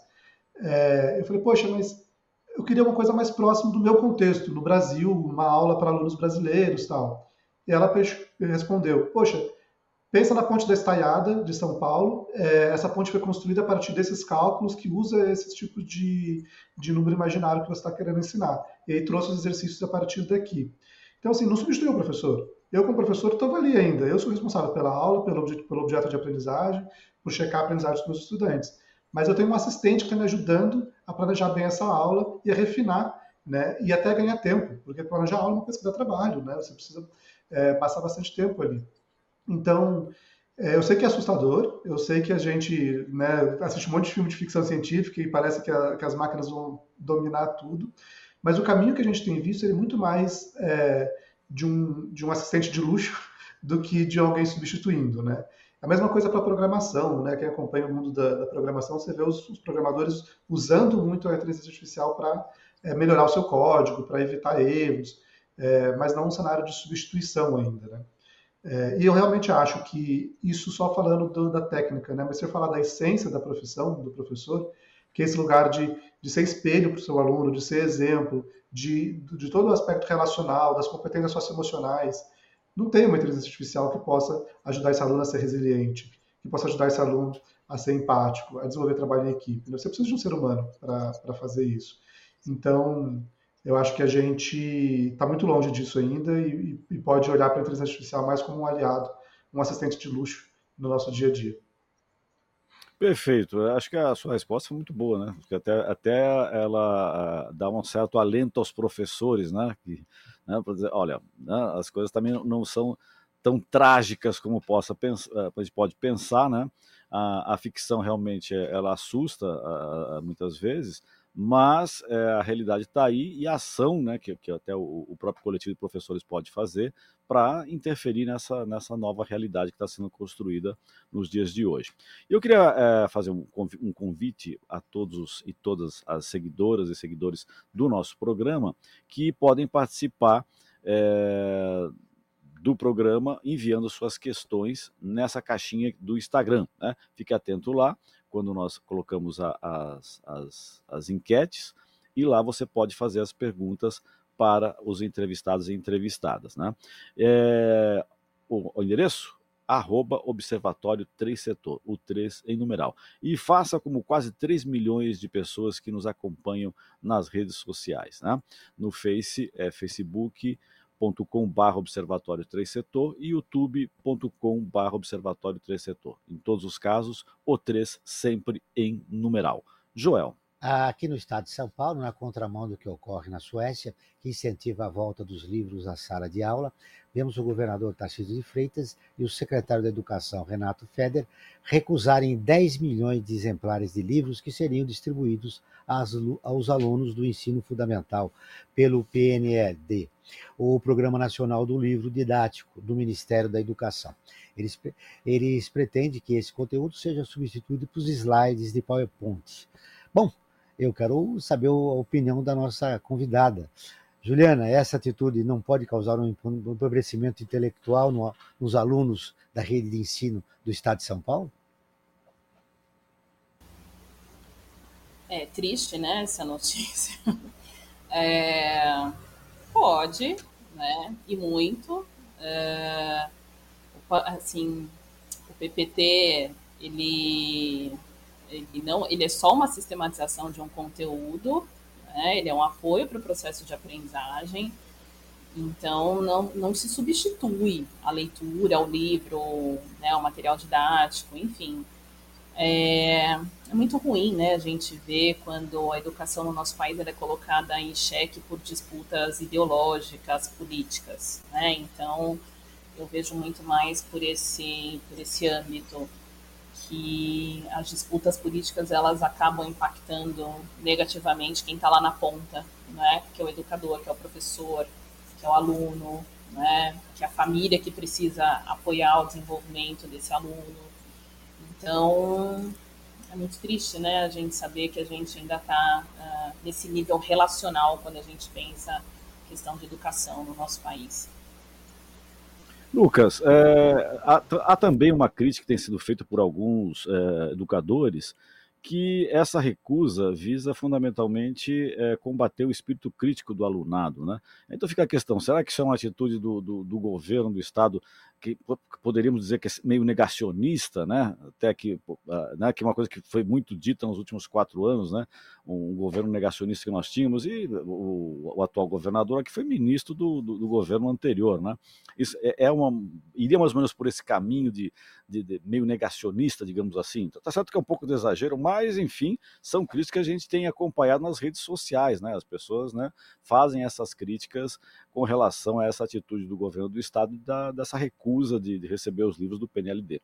Eu falei, poxa, mas eu queria uma coisa mais próxima do meu contexto, no Brasil, uma aula para alunos brasileiros, tal. E ela respondeu, poxa, pensa na ponte da Estaiada, de São Paulo. Essa ponte foi construída a partir desses cálculos que usa esses tipos de número imaginário que você está querendo ensinar. E aí trouxe os exercícios a partir daqui. Então, assim, não substituiu o professor. Eu, como professor, estou ali ainda. Eu sou responsável pela aula, pelo objeto de aprendizagem, por checar a aprendizagem dos meus estudantes. Mas eu tenho um assistente que está me ajudando a planejar bem essa aula e a refinar, né? E até ganhar tempo, porque planejar aula é uma coisa que dá trabalho, né? Você precisa passar bastante tempo ali. Então, eu sei que é assustador, eu sei que a gente, né, assiste um monte de filme de ficção científica e parece que as máquinas vão dominar tudo, mas o caminho que a gente tem visto é muito mais de um assistente de luxo do que de alguém substituindo, né? A mesma coisa para a programação, né? Quem acompanha o mundo da programação, você vê os programadores usando muito a inteligência artificial para melhorar o seu código, para evitar erros, mas não um cenário de substituição ainda, né? E eu realmente acho que isso só falando da técnica, né? Mas se eu falar da essência da profissão do professor, que é esse lugar de ser espelho para o seu aluno, de ser exemplo, de todo o aspecto relacional, das competências socioemocionais, não tem uma inteligência artificial que possa ajudar esse aluno a ser resiliente, que possa ajudar esse aluno a ser empático, a desenvolver trabalho em equipe. Você precisa de um ser humano para fazer isso. Então, eu acho que a gente está muito longe disso ainda e pode olhar para a inteligência artificial mais como um aliado, um assistente de luxo no nosso dia a dia. Perfeito. Eu acho que a sua resposta foi muito boa, né? Porque até ela dá um certo alento aos professores, né? Para dizer, olha, né, as coisas também não são tão trágicas como a gente pode pensar, né? A ficção realmente ela assusta muitas vezes, mas a realidade está aí e a ação, né, que até o próprio coletivo de professores pode fazer para interferir nessa nova realidade que está sendo construída nos dias de hoje. Eu queria fazer um convite a todos e todas as seguidoras e seguidores do nosso programa que podem participar do programa enviando suas questões nessa caixinha do Instagram, né? Fique atento lá quando nós colocamos as enquetes e lá você pode fazer as perguntas para os entrevistados e entrevistadas, né? O endereço? @observatório 3 setor, o 3 em numeral. E faça como quase 3 milhões de pessoas que nos acompanham nas redes sociais, né? No facebook.com/observatório 3 setor e youtube.com/observatório 3 setor. Em todos os casos, o 3 sempre em numeral. Joel. Aqui no estado de São Paulo, na contramão do que ocorre na Suécia, que incentiva a volta dos livros à sala de aula, vemos o governador Tarcísio de Freitas e o secretário da Educação, Renato Feder, recusarem 10 milhões de exemplares de livros que seriam distribuídos aos alunos do ensino fundamental pelo PNED, o Programa Nacional do Livro Didático do Ministério da Educação. Eles pretendem que esse conteúdo seja substituído por slides de PowerPoint. Bom, eu quero saber a opinião da nossa convidada. Juliana, essa atitude não pode causar um empobrecimento intelectual nos alunos da rede de ensino do Estado de São Paulo? É triste, né, essa notícia. Pode, né, e muito. Assim, o PPT, ele é só uma sistematização de um conteúdo, né? Ele é um apoio para o processo de aprendizagem, então não se substitui a leitura, o livro, né, o material didático, enfim. É muito ruim, né, a gente ver quando a educação no nosso país é colocada em xeque por disputas ideológicas, políticas, né? Então, eu vejo muito mais por esse âmbito, que as disputas políticas elas acabam impactando negativamente quem está lá na ponta, né? Que é o educador, que é o professor, que é o aluno, né? Que é a família que precisa apoiar o desenvolvimento desse aluno. Então, é muito triste, né? A gente saber que a gente ainda está nesse nível relacional quando a gente pensa a questão de educação no nosso país. Lucas, há também uma crítica que tem sido feita por alguns educadores, que essa recusa visa fundamentalmente combater o espírito crítico do alunado, né? Então fica a questão, será que isso é uma atitude do governo, do Estado, que poderíamos dizer que é meio negacionista, né? Até que é uma coisa que foi muito dita nos últimos 4 anos, né? Um governo negacionista que nós tínhamos, e o atual governador que foi ministro do governo anterior, né? Isso iria mais ou menos por esse caminho de meio negacionista, digamos assim. Tá certo que é um pouco de exagero, mas enfim, são críticas que a gente tem acompanhado nas redes sociais, né? As pessoas, né, fazem essas críticas com relação a essa atitude do governo do Estado dessa recusa de receber os livros do PNLD.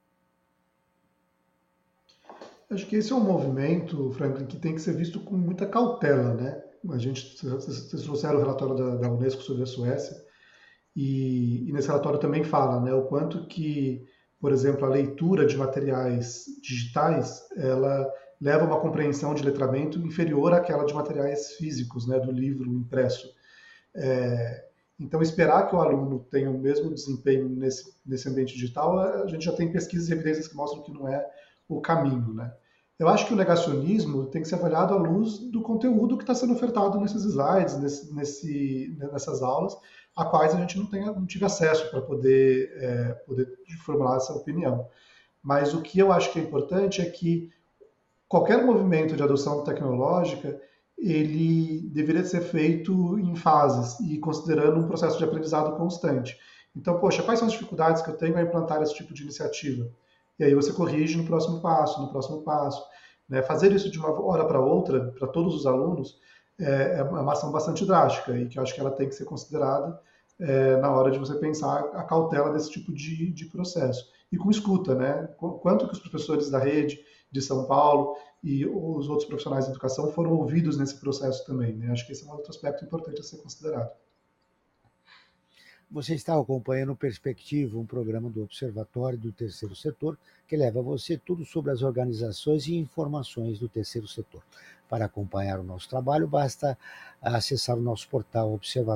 Acho que esse é um movimento, Franklin, que tem que ser visto com muita cautela, né? Vocês trouxeram o relatório da Unesco sobre a Suécia, e nesse relatório também fala, né, o quanto que, por exemplo, a leitura de materiais digitais, ela leva a uma compreensão de letramento inferior àquela de materiais físicos, né, do livro impresso. Então, esperar que o aluno tenha o mesmo desempenho nesse ambiente digital, a gente já tem pesquisas e evidências que mostram que não é o caminho, né? Eu acho que o negacionismo tem que ser avaliado à luz do conteúdo que está sendo ofertado nesses slides, nessas aulas, a quais a gente não tive acesso para poder formular essa opinião. Mas o que eu acho que é importante é que qualquer movimento de adoção tecnológica, ele deveria ser feito em fases e considerando um processo de aprendizado constante. Então, poxa, quais são as dificuldades que eu tenho a implantar esse tipo de iniciativa? E aí você corrige no próximo passo, né? Fazer isso de uma hora para outra, para todos os alunos, é uma ação bastante drástica e que eu acho que ela tem que ser considerada na hora de você pensar a cautela desse tipo de processo. E com escuta, né? Quanto que os professores da rede de São Paulo e os outros profissionais de educação foram ouvidos nesse processo também, né? Acho que esse é um outro aspecto importante a ser considerado. Você está acompanhando Perspectiva, um programa do Observatório do Terceiro Setor, que leva a você tudo sobre as organizações e informações do terceiro setor. Para acompanhar o nosso trabalho, basta acessar o nosso portal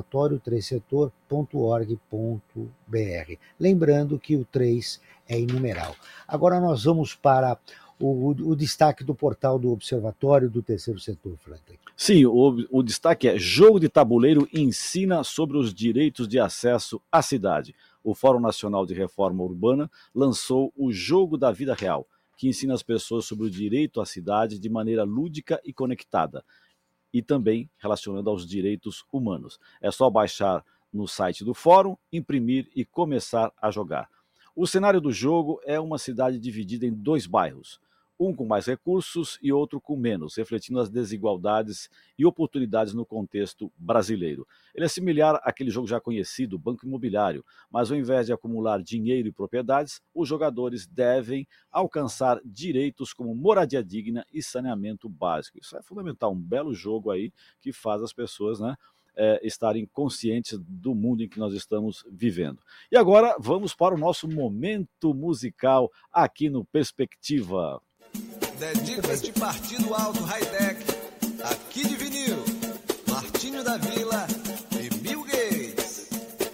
observatório3setor.org.br. Lembrando que o 3 é em numeral. Agora nós vamos para o destaque do portal do Observatório do Terceiro Setor, Franklin. Sim, o destaque é: jogo de tabuleiro ensina sobre os direitos de acesso à cidade. O Fórum Nacional de Reforma Urbana lançou o Jogo da Vida Real, que ensina as pessoas sobre o direito à cidade de maneira lúdica e conectada, e também relacionando aos direitos humanos. É só baixar no site do Fórum, imprimir e começar a jogar. O cenário do jogo é uma cidade dividida em 2 bairros. um com mais recursos e outro com menos, refletindo as desigualdades e oportunidades no contexto brasileiro. Ele é similar àquele jogo já conhecido, Banco Imobiliário, mas ao invés de acumular dinheiro e propriedades, os jogadores devem alcançar direitos como moradia digna e saneamento básico. Isso é fundamental, um belo jogo aí que faz as pessoas, né, estarem conscientes do mundo em que nós estamos vivendo. E agora vamos para o nosso momento musical aqui no Perspectiva. Dedico este partido alto high-tech, aqui de vinil, Martinho da Vila e Bill Gates.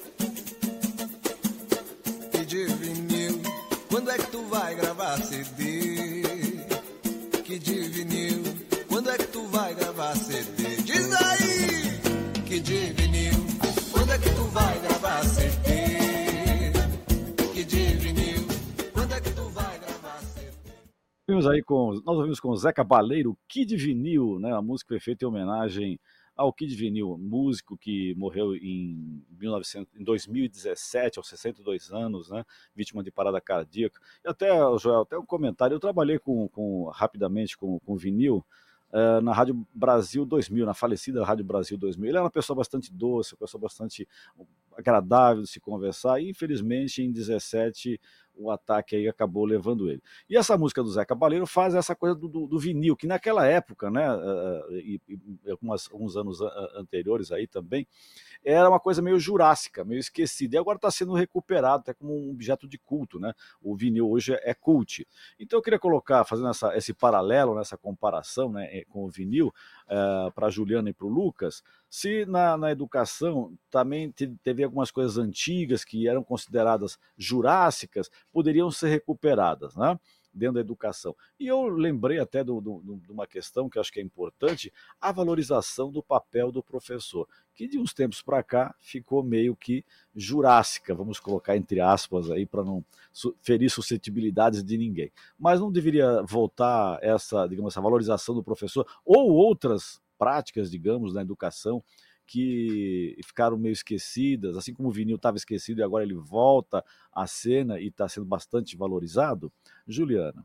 E de vinil, quando é que tu vai gravar CD? Que de vinil, quando é que tu vai gravar CD? Diz aí! Que de vinil, quando é que tu vai gravar CD? Que de vinil, quando é que tu vai gravar CD? Nós ouvimos com o Zé Cabaleiro, Kid Vinil, né? A música foi feita em homenagem ao Kid Vinil, músico que morreu em 2017, aos 62 anos, né? Vítima de parada cardíaca. E até, Joel, até um comentário, eu trabalhei rapidamente com vinil, na Rádio Brasil 2000, na falecida Rádio Brasil 2000. Ele era uma pessoa bastante doce, uma pessoa bastante agradável de se conversar, e infelizmente em 17 o ataque aí acabou levando ele. E essa música do Zé Cabaleiro faz essa coisa do vinil, que naquela época, né, e alguns anos anteriores aí também, era uma coisa meio jurássica, meio esquecida, e agora está sendo recuperado até como um objeto de culto, né? O vinil hoje é cult. Então eu queria colocar, fazendo esse paralelo, essa comparação, né, com o vinil, para a Juliana e para o Lucas, se na educação também teve algumas coisas antigas que eram consideradas jurássicas, poderiam ser recuperadas, né, dentro da educação. E eu lembrei até de uma questão que eu acho que é importante, a valorização do papel do professor, que de uns tempos para cá ficou meio que jurássica, vamos colocar entre aspas aí, para não ferir suscetibilidades de ninguém. Mas não deveria voltar essa valorização do professor ou outras práticas, digamos, na educação, que ficaram meio esquecidas, assim como o vinil estava esquecido e agora ele volta à cena e está sendo bastante valorizado? Juliana.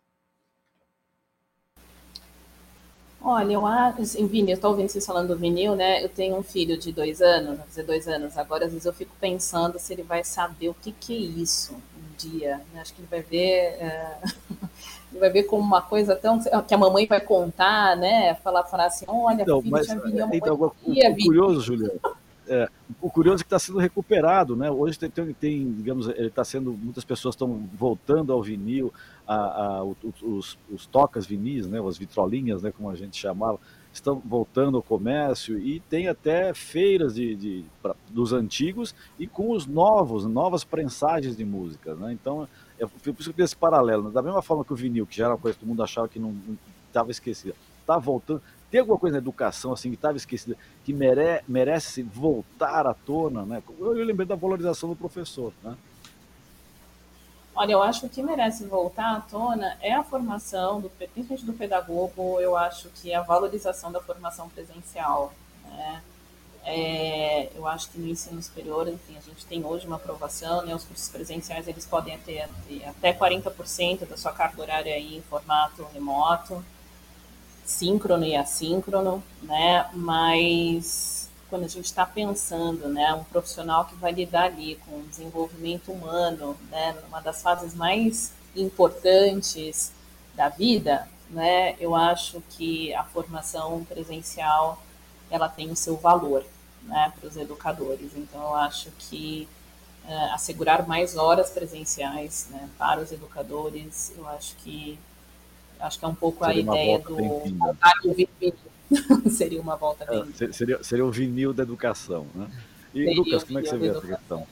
Olha, eu acho, vinil, eu estou ouvindo vocês falando do vinil, né? Eu tenho um filho de 2 anos, vai fazer 2 anos agora, às vezes eu fico pensando se ele vai saber o que é isso um dia. Acho que ele vai ver, ele vai ver como uma coisa tão que a mamãe vai contar, né? Falar assim, olha, então, filho, tinha vinil, a mamãe o curioso, Juliana, o curioso é que está sendo recuperado, né? Hoje tem, digamos, ele está sendo, muitas pessoas estão voltando ao vinil, os tocas vinis, né? As vitrolinhas, né? Como a gente chamava, estão voltando ao comércio, e tem até feiras dos antigos e com os novas prensagens de músicas, né? Então, por isso que tem esse paralelo, né? Da mesma forma que o vinil, que já era uma coisa que todo mundo achava que não estava esquecida, está voltando. Tem alguma coisa na educação assim que estava esquecida, que merece voltar à tona, né? Eu lembrei da valorização do professor, né? Olha, eu acho que o que merece voltar à tona é a formação, principalmente do pedagogo. Eu acho que a valorização da formação presencial, né? Eu acho que no ensino superior, enfim, a gente tem hoje uma aprovação, né? Os cursos presenciais, eles podem ter até 40% da sua carga horária aí em formato remoto, síncrono e assíncrono, né? Mas quando a gente está pensando, né, um profissional que vai lidar ali com o desenvolvimento humano, né, numa das fases mais importantes da vida, né, eu acho que a formação presencial ela tem o seu valor, né, para os educadores. Então eu acho que assegurar mais horas presenciais, né, para os educadores, eu acho que é um pouco a ideia do voltar ao vinil. Seria uma volta bem. Seria o vinil da educação, né? E seria, Lucas, como é que você vê essa questão?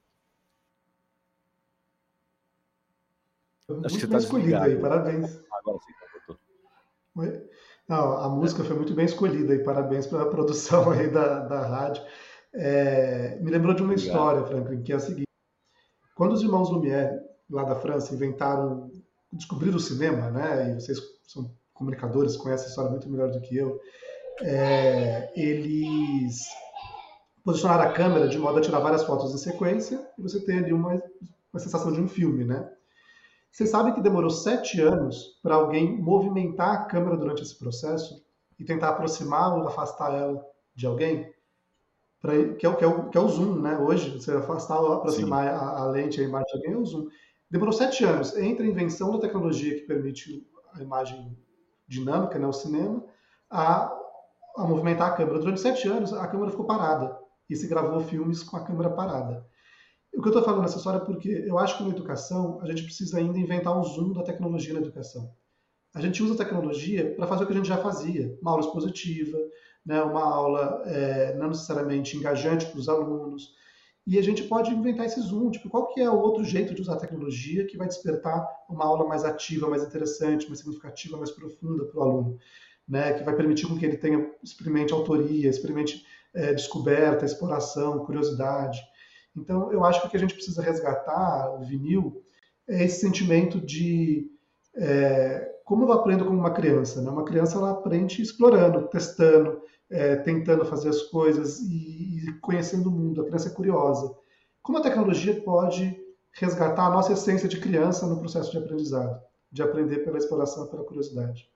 Acho que você está escolhida aí, parabéns. Agora sim, doutor. Não, a música foi muito bem escolhida e parabéns pela produção aí da rádio. Me lembrou de uma história, Franklin, que é a seguinte: quando os irmãos Lumière, lá da França, descobriram o cinema, né? E vocês são comunicadores, conhecem a história muito melhor do que eu. Eles posicionaram a câmera de modo a tirar várias fotos em sequência e você tem ali uma sensação de um filme, né? Você sabe que demorou 7 anos para alguém movimentar a câmera durante esse processo e tentar aproximar ou afastar ela de alguém? Que é o zoom, né? Hoje, você afastar ou aproximar a lente, a imagem de alguém é o zoom. Demorou 7 anos entre a invenção da tecnologia que permite a imagem dinâmica, né, o cinema, a movimentar a câmera. Durante 7 anos, a câmera ficou parada e se gravou filmes com a câmera parada. O que eu estou falando nessa história é porque eu acho que na educação a gente precisa ainda inventar o zoom da tecnologia na educação. A gente usa a tecnologia para fazer o que a gente já fazia, uma aula expositiva, né, uma aula não necessariamente engajante para os alunos, e a gente pode inventar esse zoom, tipo, qual que é o outro jeito de usar a tecnologia que vai despertar uma aula mais ativa, mais interessante, mais significativa, mais profunda para o aluno, né, que vai permitir com que ele experimente autoria, experimente descoberta, exploração, curiosidade. Então, eu acho que o que a gente precisa resgatar, o vinil, é esse sentimento de como eu aprendo como uma criança, né? Uma criança, ela aprende explorando, testando, tentando fazer as coisas e conhecendo o mundo. A criança é curiosa. Como a tecnologia pode resgatar a nossa essência de criança no processo de aprendizado, de aprender pela exploração, pela curiosidade?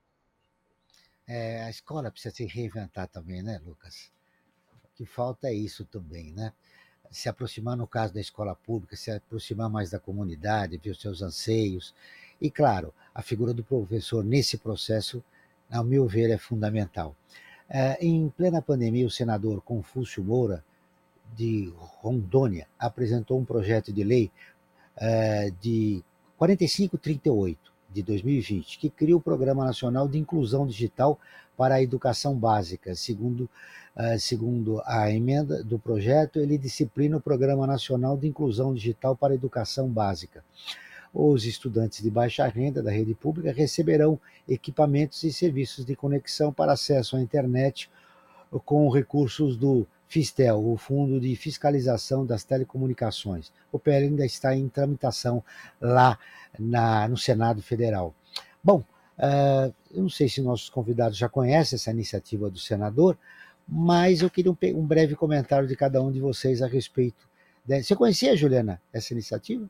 A escola precisa se reinventar também, né, Lucas? O que falta é isso também, né? Se aproximar, no caso da escola pública, se aproximar mais da comunidade, ver os seus anseios. E, claro, a figura do professor nesse processo, ao meu ver, é fundamental. Em plena pandemia, o senador Confúcio Moura, de Rondônia, apresentou um projeto de lei de 4538, de 2020, que cria o Programa Nacional de Inclusão Digital para a Educação Básica. Segundo a emenda do projeto, ele disciplina o Programa Nacional de Inclusão Digital para a Educação Básica. Os estudantes de baixa renda da rede pública receberão equipamentos e serviços de conexão para acesso à internet com recursos do Fistel, o Fundo de Fiscalização das Telecomunicações. O PL ainda está em tramitação lá no Senado Federal. Bom, eu não sei se nossos convidados já conhecem essa iniciativa do senador, mas eu queria um breve comentário de cada um de vocês a respeito. Você conhecia, Juliana, essa iniciativa?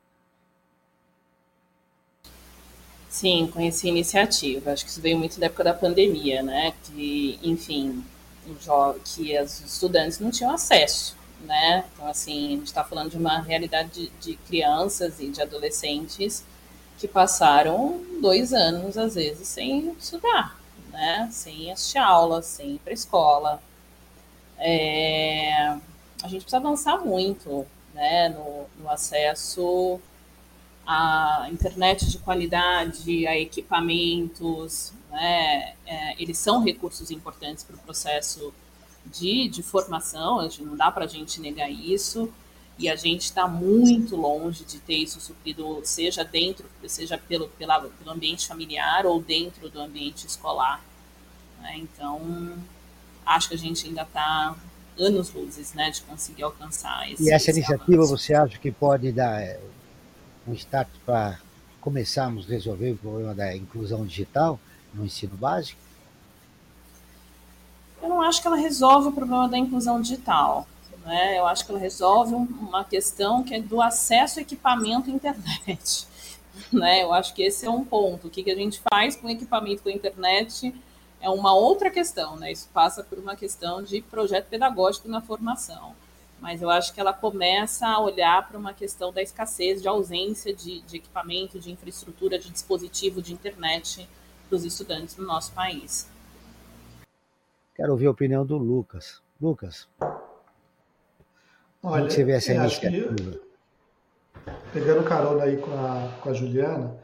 Sim, conheci a iniciativa. Acho que isso veio muito da época da pandemia, né? Que, enfim, que os estudantes não tinham acesso, né? Então, assim, a gente está falando de uma realidade de crianças e de adolescentes que passaram 2 anos, às vezes, sem estudar, né? Sem assistir aulas, sem ir para a escola. A gente precisa avançar muito, né? No acesso a internet de qualidade, a equipamentos, né? Eles são recursos importantes para o processo de formação, não dá para a gente negar isso, e a gente está muito longe de ter isso suprido, seja pelo ambiente familiar ou dentro do ambiente escolar, né? Então, acho que a gente ainda está anos-luzes, né, de conseguir alcançar esse. E essa iniciativa, você acha que pode dar um start para começarmos a resolver o problema da inclusão digital no ensino básico? Eu não acho que ela resolve o problema da inclusão digital, né? Eu acho que ela resolve uma questão que é do acesso ao equipamento à internet, né? Eu acho que esse é um ponto. O que a gente faz com o equipamento com a internet é uma outra questão, né? Isso passa por uma questão de projeto pedagógico na formação. Mas eu acho que ela começa a olhar para uma questão da escassez, de ausência de equipamento, de infraestrutura, de dispositivo de internet para os estudantes no nosso país. Quero ouvir a opinião do Lucas. Lucas, olha, como você vê essa iniciativa? Pegando carona aí com a Juliana,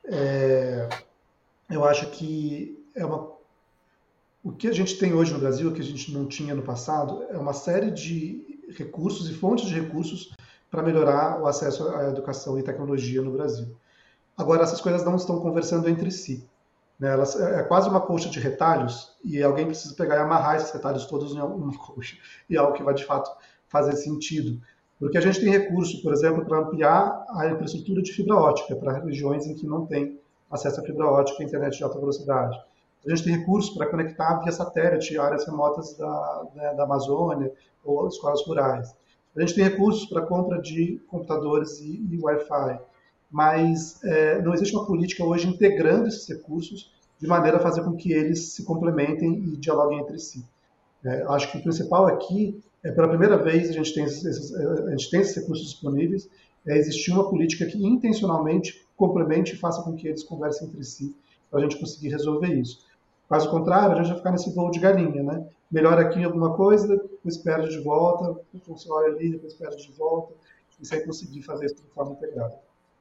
eu acho que o que a gente tem hoje no Brasil, o que a gente não tinha no passado, é uma série de recursos e fontes de recursos para melhorar o acesso à educação e tecnologia no Brasil. Agora, essas coisas não estão conversando entre si, né? É quase uma colcha de retalhos e alguém precisa pegar e amarrar esses retalhos todos em uma colcha. E é algo que vai, de fato, fazer sentido. Porque a gente tem recurso, por exemplo, para ampliar a infraestrutura de fibra ótica para regiões em que não tem acesso à fibra ótica e internet de alta velocidade. A gente tem recursos para conectar via satélite áreas remotas da Amazônia ou escolas rurais. A gente tem recursos para compra de computadores e Wi-Fi. mas não existe uma política hoje integrando esses recursos de maneira a fazer com que eles se complementem e dialoguem entre si. Acho que o principal aqui pela primeira vez a gente tem esses recursos disponíveis, existir uma política que intencionalmente complemente e faça com que eles conversem entre si, para a gente conseguir resolver isso. Caso contrário, a gente vai ficar nesse voo de galinha, né? Melhora aqui em alguma coisa, depois perde de volta, você olha ali, depois perde de volta, e sem conseguir fazer isso de forma integrada.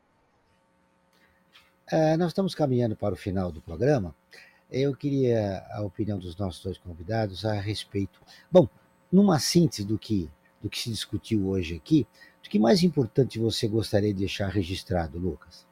Nós estamos caminhando para o final do programa. Eu queria a opinião dos nossos dois convidados a respeito. Bom, numa síntese do que se discutiu hoje aqui, o que mais importante você gostaria de deixar registrado, Lucas?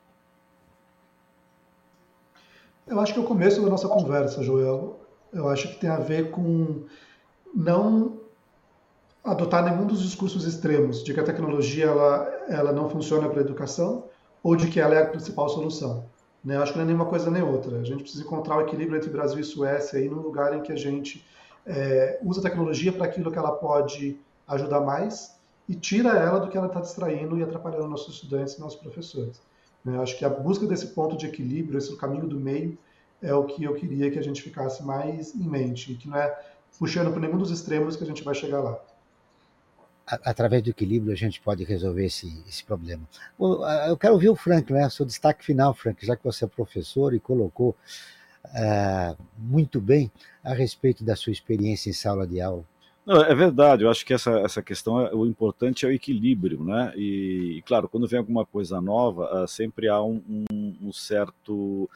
Eu acho que é o começo da nossa conversa, Joel. Eu acho que tem a ver com não adotar nenhum dos discursos extremos de que a tecnologia ela não funciona para a educação ou de que ela é a principal solução. Né? Eu acho que não é nenhuma coisa nem outra. A gente precisa encontrar o equilíbrio entre Brasil e Suécia aí num lugar em que a gente usa a tecnologia para aquilo que ela pode ajudar mais e tira ela do que ela está distraindo e atrapalhando nossos estudantes e nossos professores. Eu acho que a busca desse ponto de equilíbrio, esse caminho do meio, é o que eu queria que a gente ficasse mais em mente, e que não é puxando por nenhum dos extremos que a gente vai chegar lá. Através do equilíbrio a gente pode resolver esse problema. Eu quero ouvir o Frank, né? Seu destaque final, Frank, já que você é professor e colocou muito bem a respeito da sua experiência em sala de aula. Não, é verdade, eu acho que essa questão, o importante é o equilíbrio, né? E claro, quando vem alguma coisa nova, sempre há um certo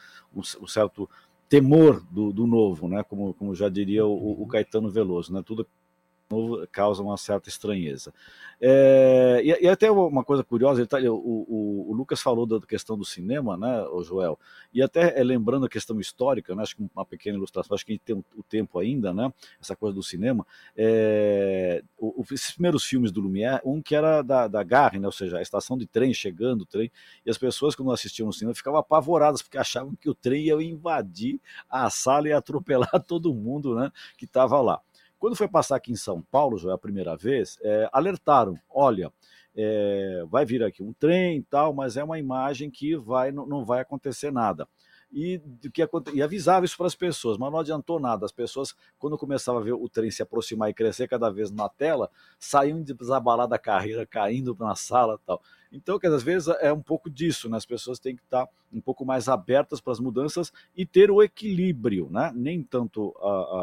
temor do novo, né? Como já diria o Caetano Veloso, né? Tudo novo causa uma certa estranheza. E até uma coisa curiosa, o Lucas falou da questão do cinema, né, o Joel, e até lembrando a questão histórica, né, acho que uma pequena ilustração, acho que a gente tem o tempo ainda, né, essa coisa do cinema, esses primeiros filmes do Lumière, um que era da Gare, né, ou seja, a estação de trem, chegando o trem, e as pessoas quando assistiam no cinema ficavam apavoradas, porque achavam que o trem ia invadir a sala e atropelar todo mundo, né, que estava lá. Quando foi passar aqui em São Paulo, já é a primeira vez, alertaram, olha, vai vir aqui um trem e tal, mas é uma imagem que não vai acontecer nada. E avisava isso para as pessoas, mas não adiantou nada. As pessoas, quando começavam a ver o trem se aproximar e crescer cada vez na tela, saíam desabalar da carreira, caindo na sala e tal. Então, que às vezes é um pouco disso, né? As pessoas têm que estar um pouco mais abertas para as mudanças e ter o equilíbrio, né? Nem tanto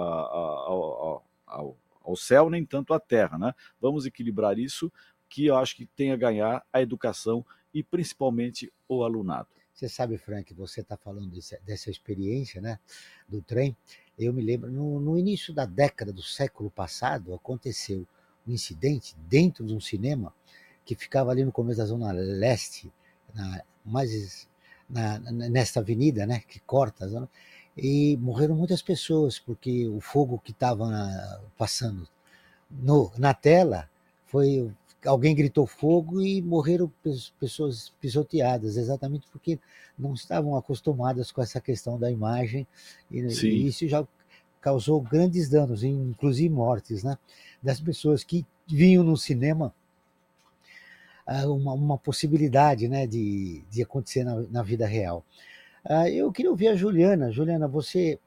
ao céu, nem tanto à terra, né? Vamos equilibrar isso, que eu acho que tem a ganhar a educação e principalmente o alunado. Você sabe, Frank, você está falando dessa experiência, né, do trem. Eu me lembro, no início da década do século passado, aconteceu um incidente dentro de um cinema que ficava ali no começo da Zona Leste, nesta avenida, né, que corta a zona, e morreram muitas pessoas, porque o fogo que estava passando na tela foi... Alguém gritou fogo e morreram pessoas pisoteadas, exatamente porque não estavam acostumadas com essa questão da imagem, e isso já causou grandes danos, inclusive mortes, né, das pessoas que vinham no cinema uma possibilidade, né, de acontecer na vida real. Eu queria ouvir a Juliana. Juliana, você,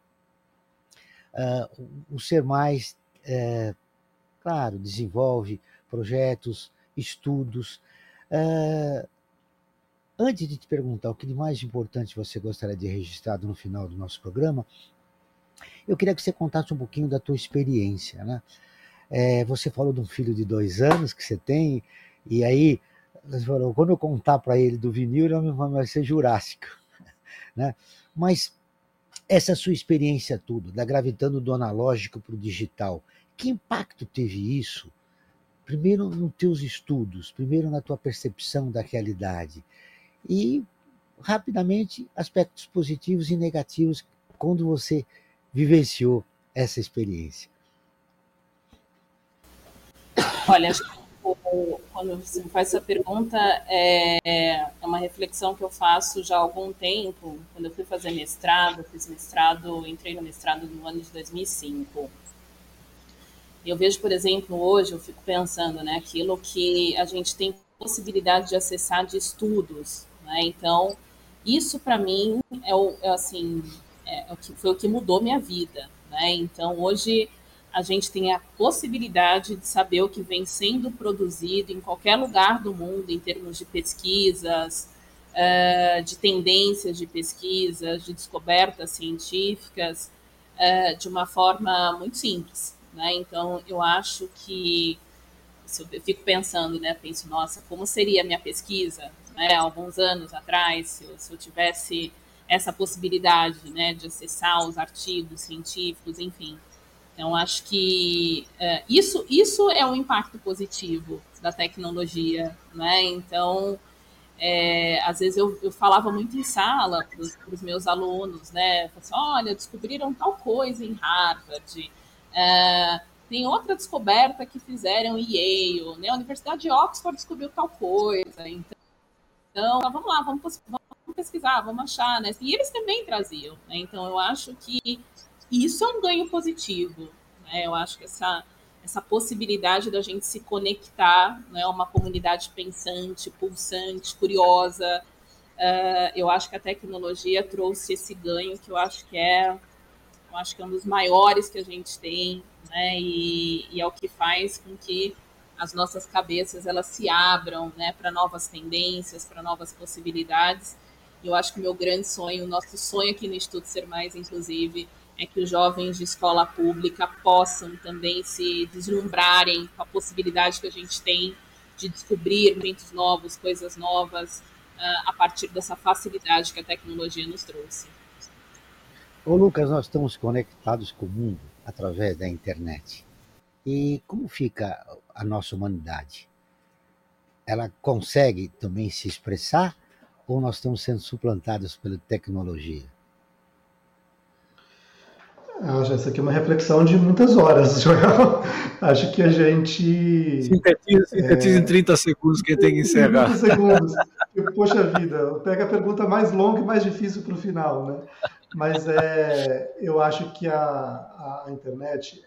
o Ser Mais, claro, desenvolve projetos, estudos. Antes de te perguntar o que de mais importante você gostaria de registrar no final do nosso programa, eu queria que você contasse um pouquinho da tua experiência, né? Você falou de um filho de 2 anos que você tem, e aí você falou, quando eu contar para ele do vinil, ele vai ser jurássico, né? Mas essa sua experiência tudo, gravitando do analógico para o digital, que impacto teve isso? Primeiro nos teus estudos, primeiro na tua percepção da realidade e, rapidamente, aspectos positivos e negativos quando você vivenciou essa experiência. Olha, quando você me faz essa pergunta, é uma reflexão que eu faço já há algum tempo. Quando eu fui fazer mestrado, entrei no mestrado no ano de 2005. Eu vejo, por exemplo, hoje, eu fico pensando, né, aquilo que a gente tem possibilidade de acessar de estudos, né? Então, isso para mim foi o que mudou minha vida, né? Então, hoje a gente tem a possibilidade de saber o que vem sendo produzido em qualquer lugar do mundo, em termos de pesquisas, de tendências de pesquisas, de descobertas científicas, de uma forma muito simples, né? Então, eu acho que, se eu fico pensando, né? Penso, nossa, como seria a minha pesquisa, né? Alguns anos atrás, se eu tivesse essa possibilidade, né? De acessar os artigos científicos, enfim. Então, acho que isso é um impacto positivo da tecnologia, né? Então, às vezes eu falava muito em sala para os meus alunos, né? Falei assim, olha, descobriram tal coisa em Harvard, tem outra descoberta que fizeram em Yale, né? A Universidade de Oxford descobriu tal coisa, então vamos lá, vamos pesquisar, vamos achar, né? E eles também traziam, né? Então eu acho que isso é um ganho positivo, né? Eu acho que essa possibilidade da gente se conectar, né, uma comunidade pensante, pulsante, curiosa, eu acho que a tecnologia trouxe esse ganho que eu acho que é um dos maiores que a gente tem, né, e é o que faz com que as nossas cabeças elas se abram, né, para novas tendências, para novas possibilidades. E eu acho que o meu grande sonho, o nosso sonho aqui no Instituto Ser Mais, inclusive, é que os jovens de escola pública possam também se deslumbrarem com a possibilidade que a gente tem de descobrir momentos novos, coisas novas, a partir dessa facilidade que a tecnologia nos trouxe. Ô Lucas, nós estamos conectados com o mundo através da internet. E como fica a nossa humanidade? Ela consegue também se expressar ou nós estamos sendo suplantados pela tecnologia? Essa aqui é uma reflexão de muitas horas, Joel. Acho que a gente... Sintetiza em 30 segundos que tem que encerrar. 30 segundos. Poxa vida, pega a pergunta mais longa e mais difícil para o final, né? Mas eu acho que a internet,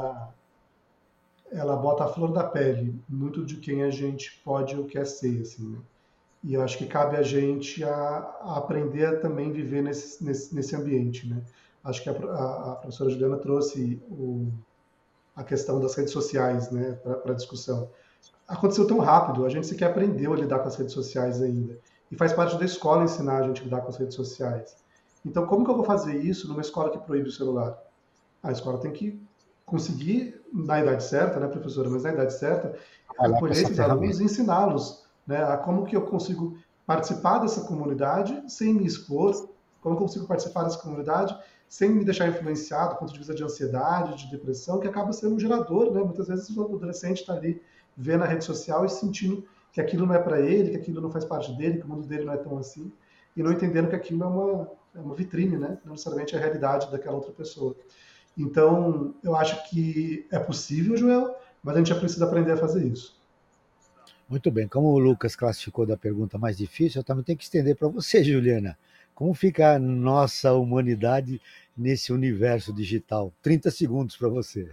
ela bota a flor da pele muito de quem a gente pode ou quer ser, assim, né? E eu acho que cabe a gente a aprender a também viver nesse ambiente, né? Acho que a professora Juliana trouxe a questão das redes sociais, né, para a discussão. Aconteceu tão rápido, a gente sequer aprendeu a lidar com as redes sociais ainda. E faz parte da escola ensinar a gente a lidar com as redes sociais. Então, como que eu vou fazer isso numa escola que proíbe o celular? A escola tem que conseguir, na idade certa, né, professora, mas na idade certa, acolher esses alunos e ensiná-los, né, a como que eu consigo participar dessa comunidade sem me expor, como eu consigo participar dessa comunidade sem me deixar influenciado do ponto de vista de ansiedade, de depressão, que acaba sendo um gerador, né? Muitas vezes o adolescente está ali vendo a rede social e sentindo que aquilo não é para ele, que aquilo não faz parte dele, que o mundo dele não é tão assim, e não entendendo que aquilo é uma vitrine, né? Não necessariamente é a realidade daquela outra pessoa. Então, eu acho que é possível, Joel, mas a gente já precisa aprender a fazer isso. Muito bem, como o Lucas classificou da pergunta mais difícil, eu também tenho que estender para você, Juliana. Como fica a nossa humanidade nesse universo digital? 30 segundos para você.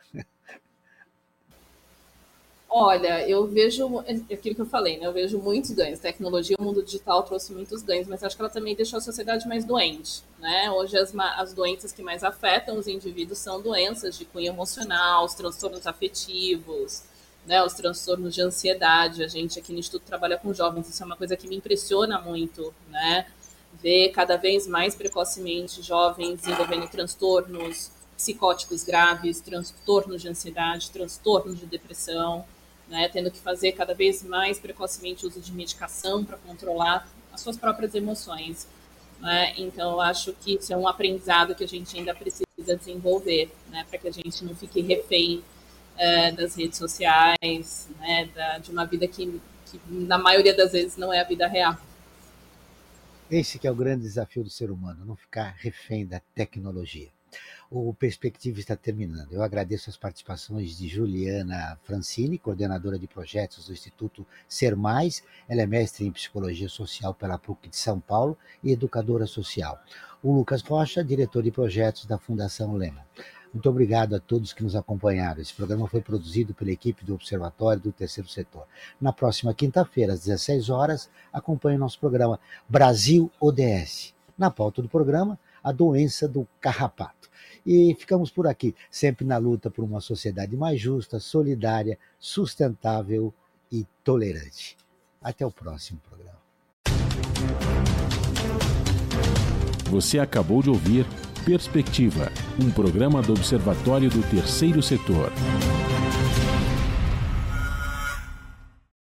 Olha, eu vejo aquilo que eu falei, né? Eu vejo muitos ganhos. A tecnologia, o mundo digital trouxe muitos ganhos, mas acho que ela também deixou a sociedade mais doente, né? Hoje as doenças que mais afetam os indivíduos são doenças de cunho emocional, os transtornos afetivos, né? Os transtornos de ansiedade. A gente aqui no Instituto trabalha com jovens, isso é uma coisa que me impressiona muito, né? Ver cada vez mais precocemente jovens desenvolvendo transtornos psicóticos graves, transtornos de ansiedade, transtornos de depressão, né, tendo que fazer cada vez mais precocemente uso de medicação para controlar as suas próprias emoções, né? Então, eu acho que isso é um aprendizado que a gente ainda precisa desenvolver, né, para que a gente não fique refém das redes sociais, né, de uma vida que, na maioria das vezes, não é a vida real. Esse que é o grande desafio do ser humano, não ficar refém da tecnologia. O Perspectiva está terminando. Eu agradeço as participações de Juliana Francini, coordenadora de projetos do Instituto Ser Mais. Ela é mestre em Psicologia Social pela PUC de São Paulo e educadora social. O Lucas Rocha, diretor de projetos da Fundação Lema. Muito obrigado a todos que nos acompanharam. Esse programa foi produzido pela equipe do Observatório do Terceiro Setor. Na próxima quinta-feira, às 16 horas, acompanhe o nosso programa Brasil ODS. Na pauta do programa, a doença do carrapato. E ficamos por aqui, sempre na luta por uma sociedade mais justa, solidária, sustentável e tolerante. Até o próximo programa. Você acabou de ouvir Perspectiva, um programa do Observatório do Terceiro Setor.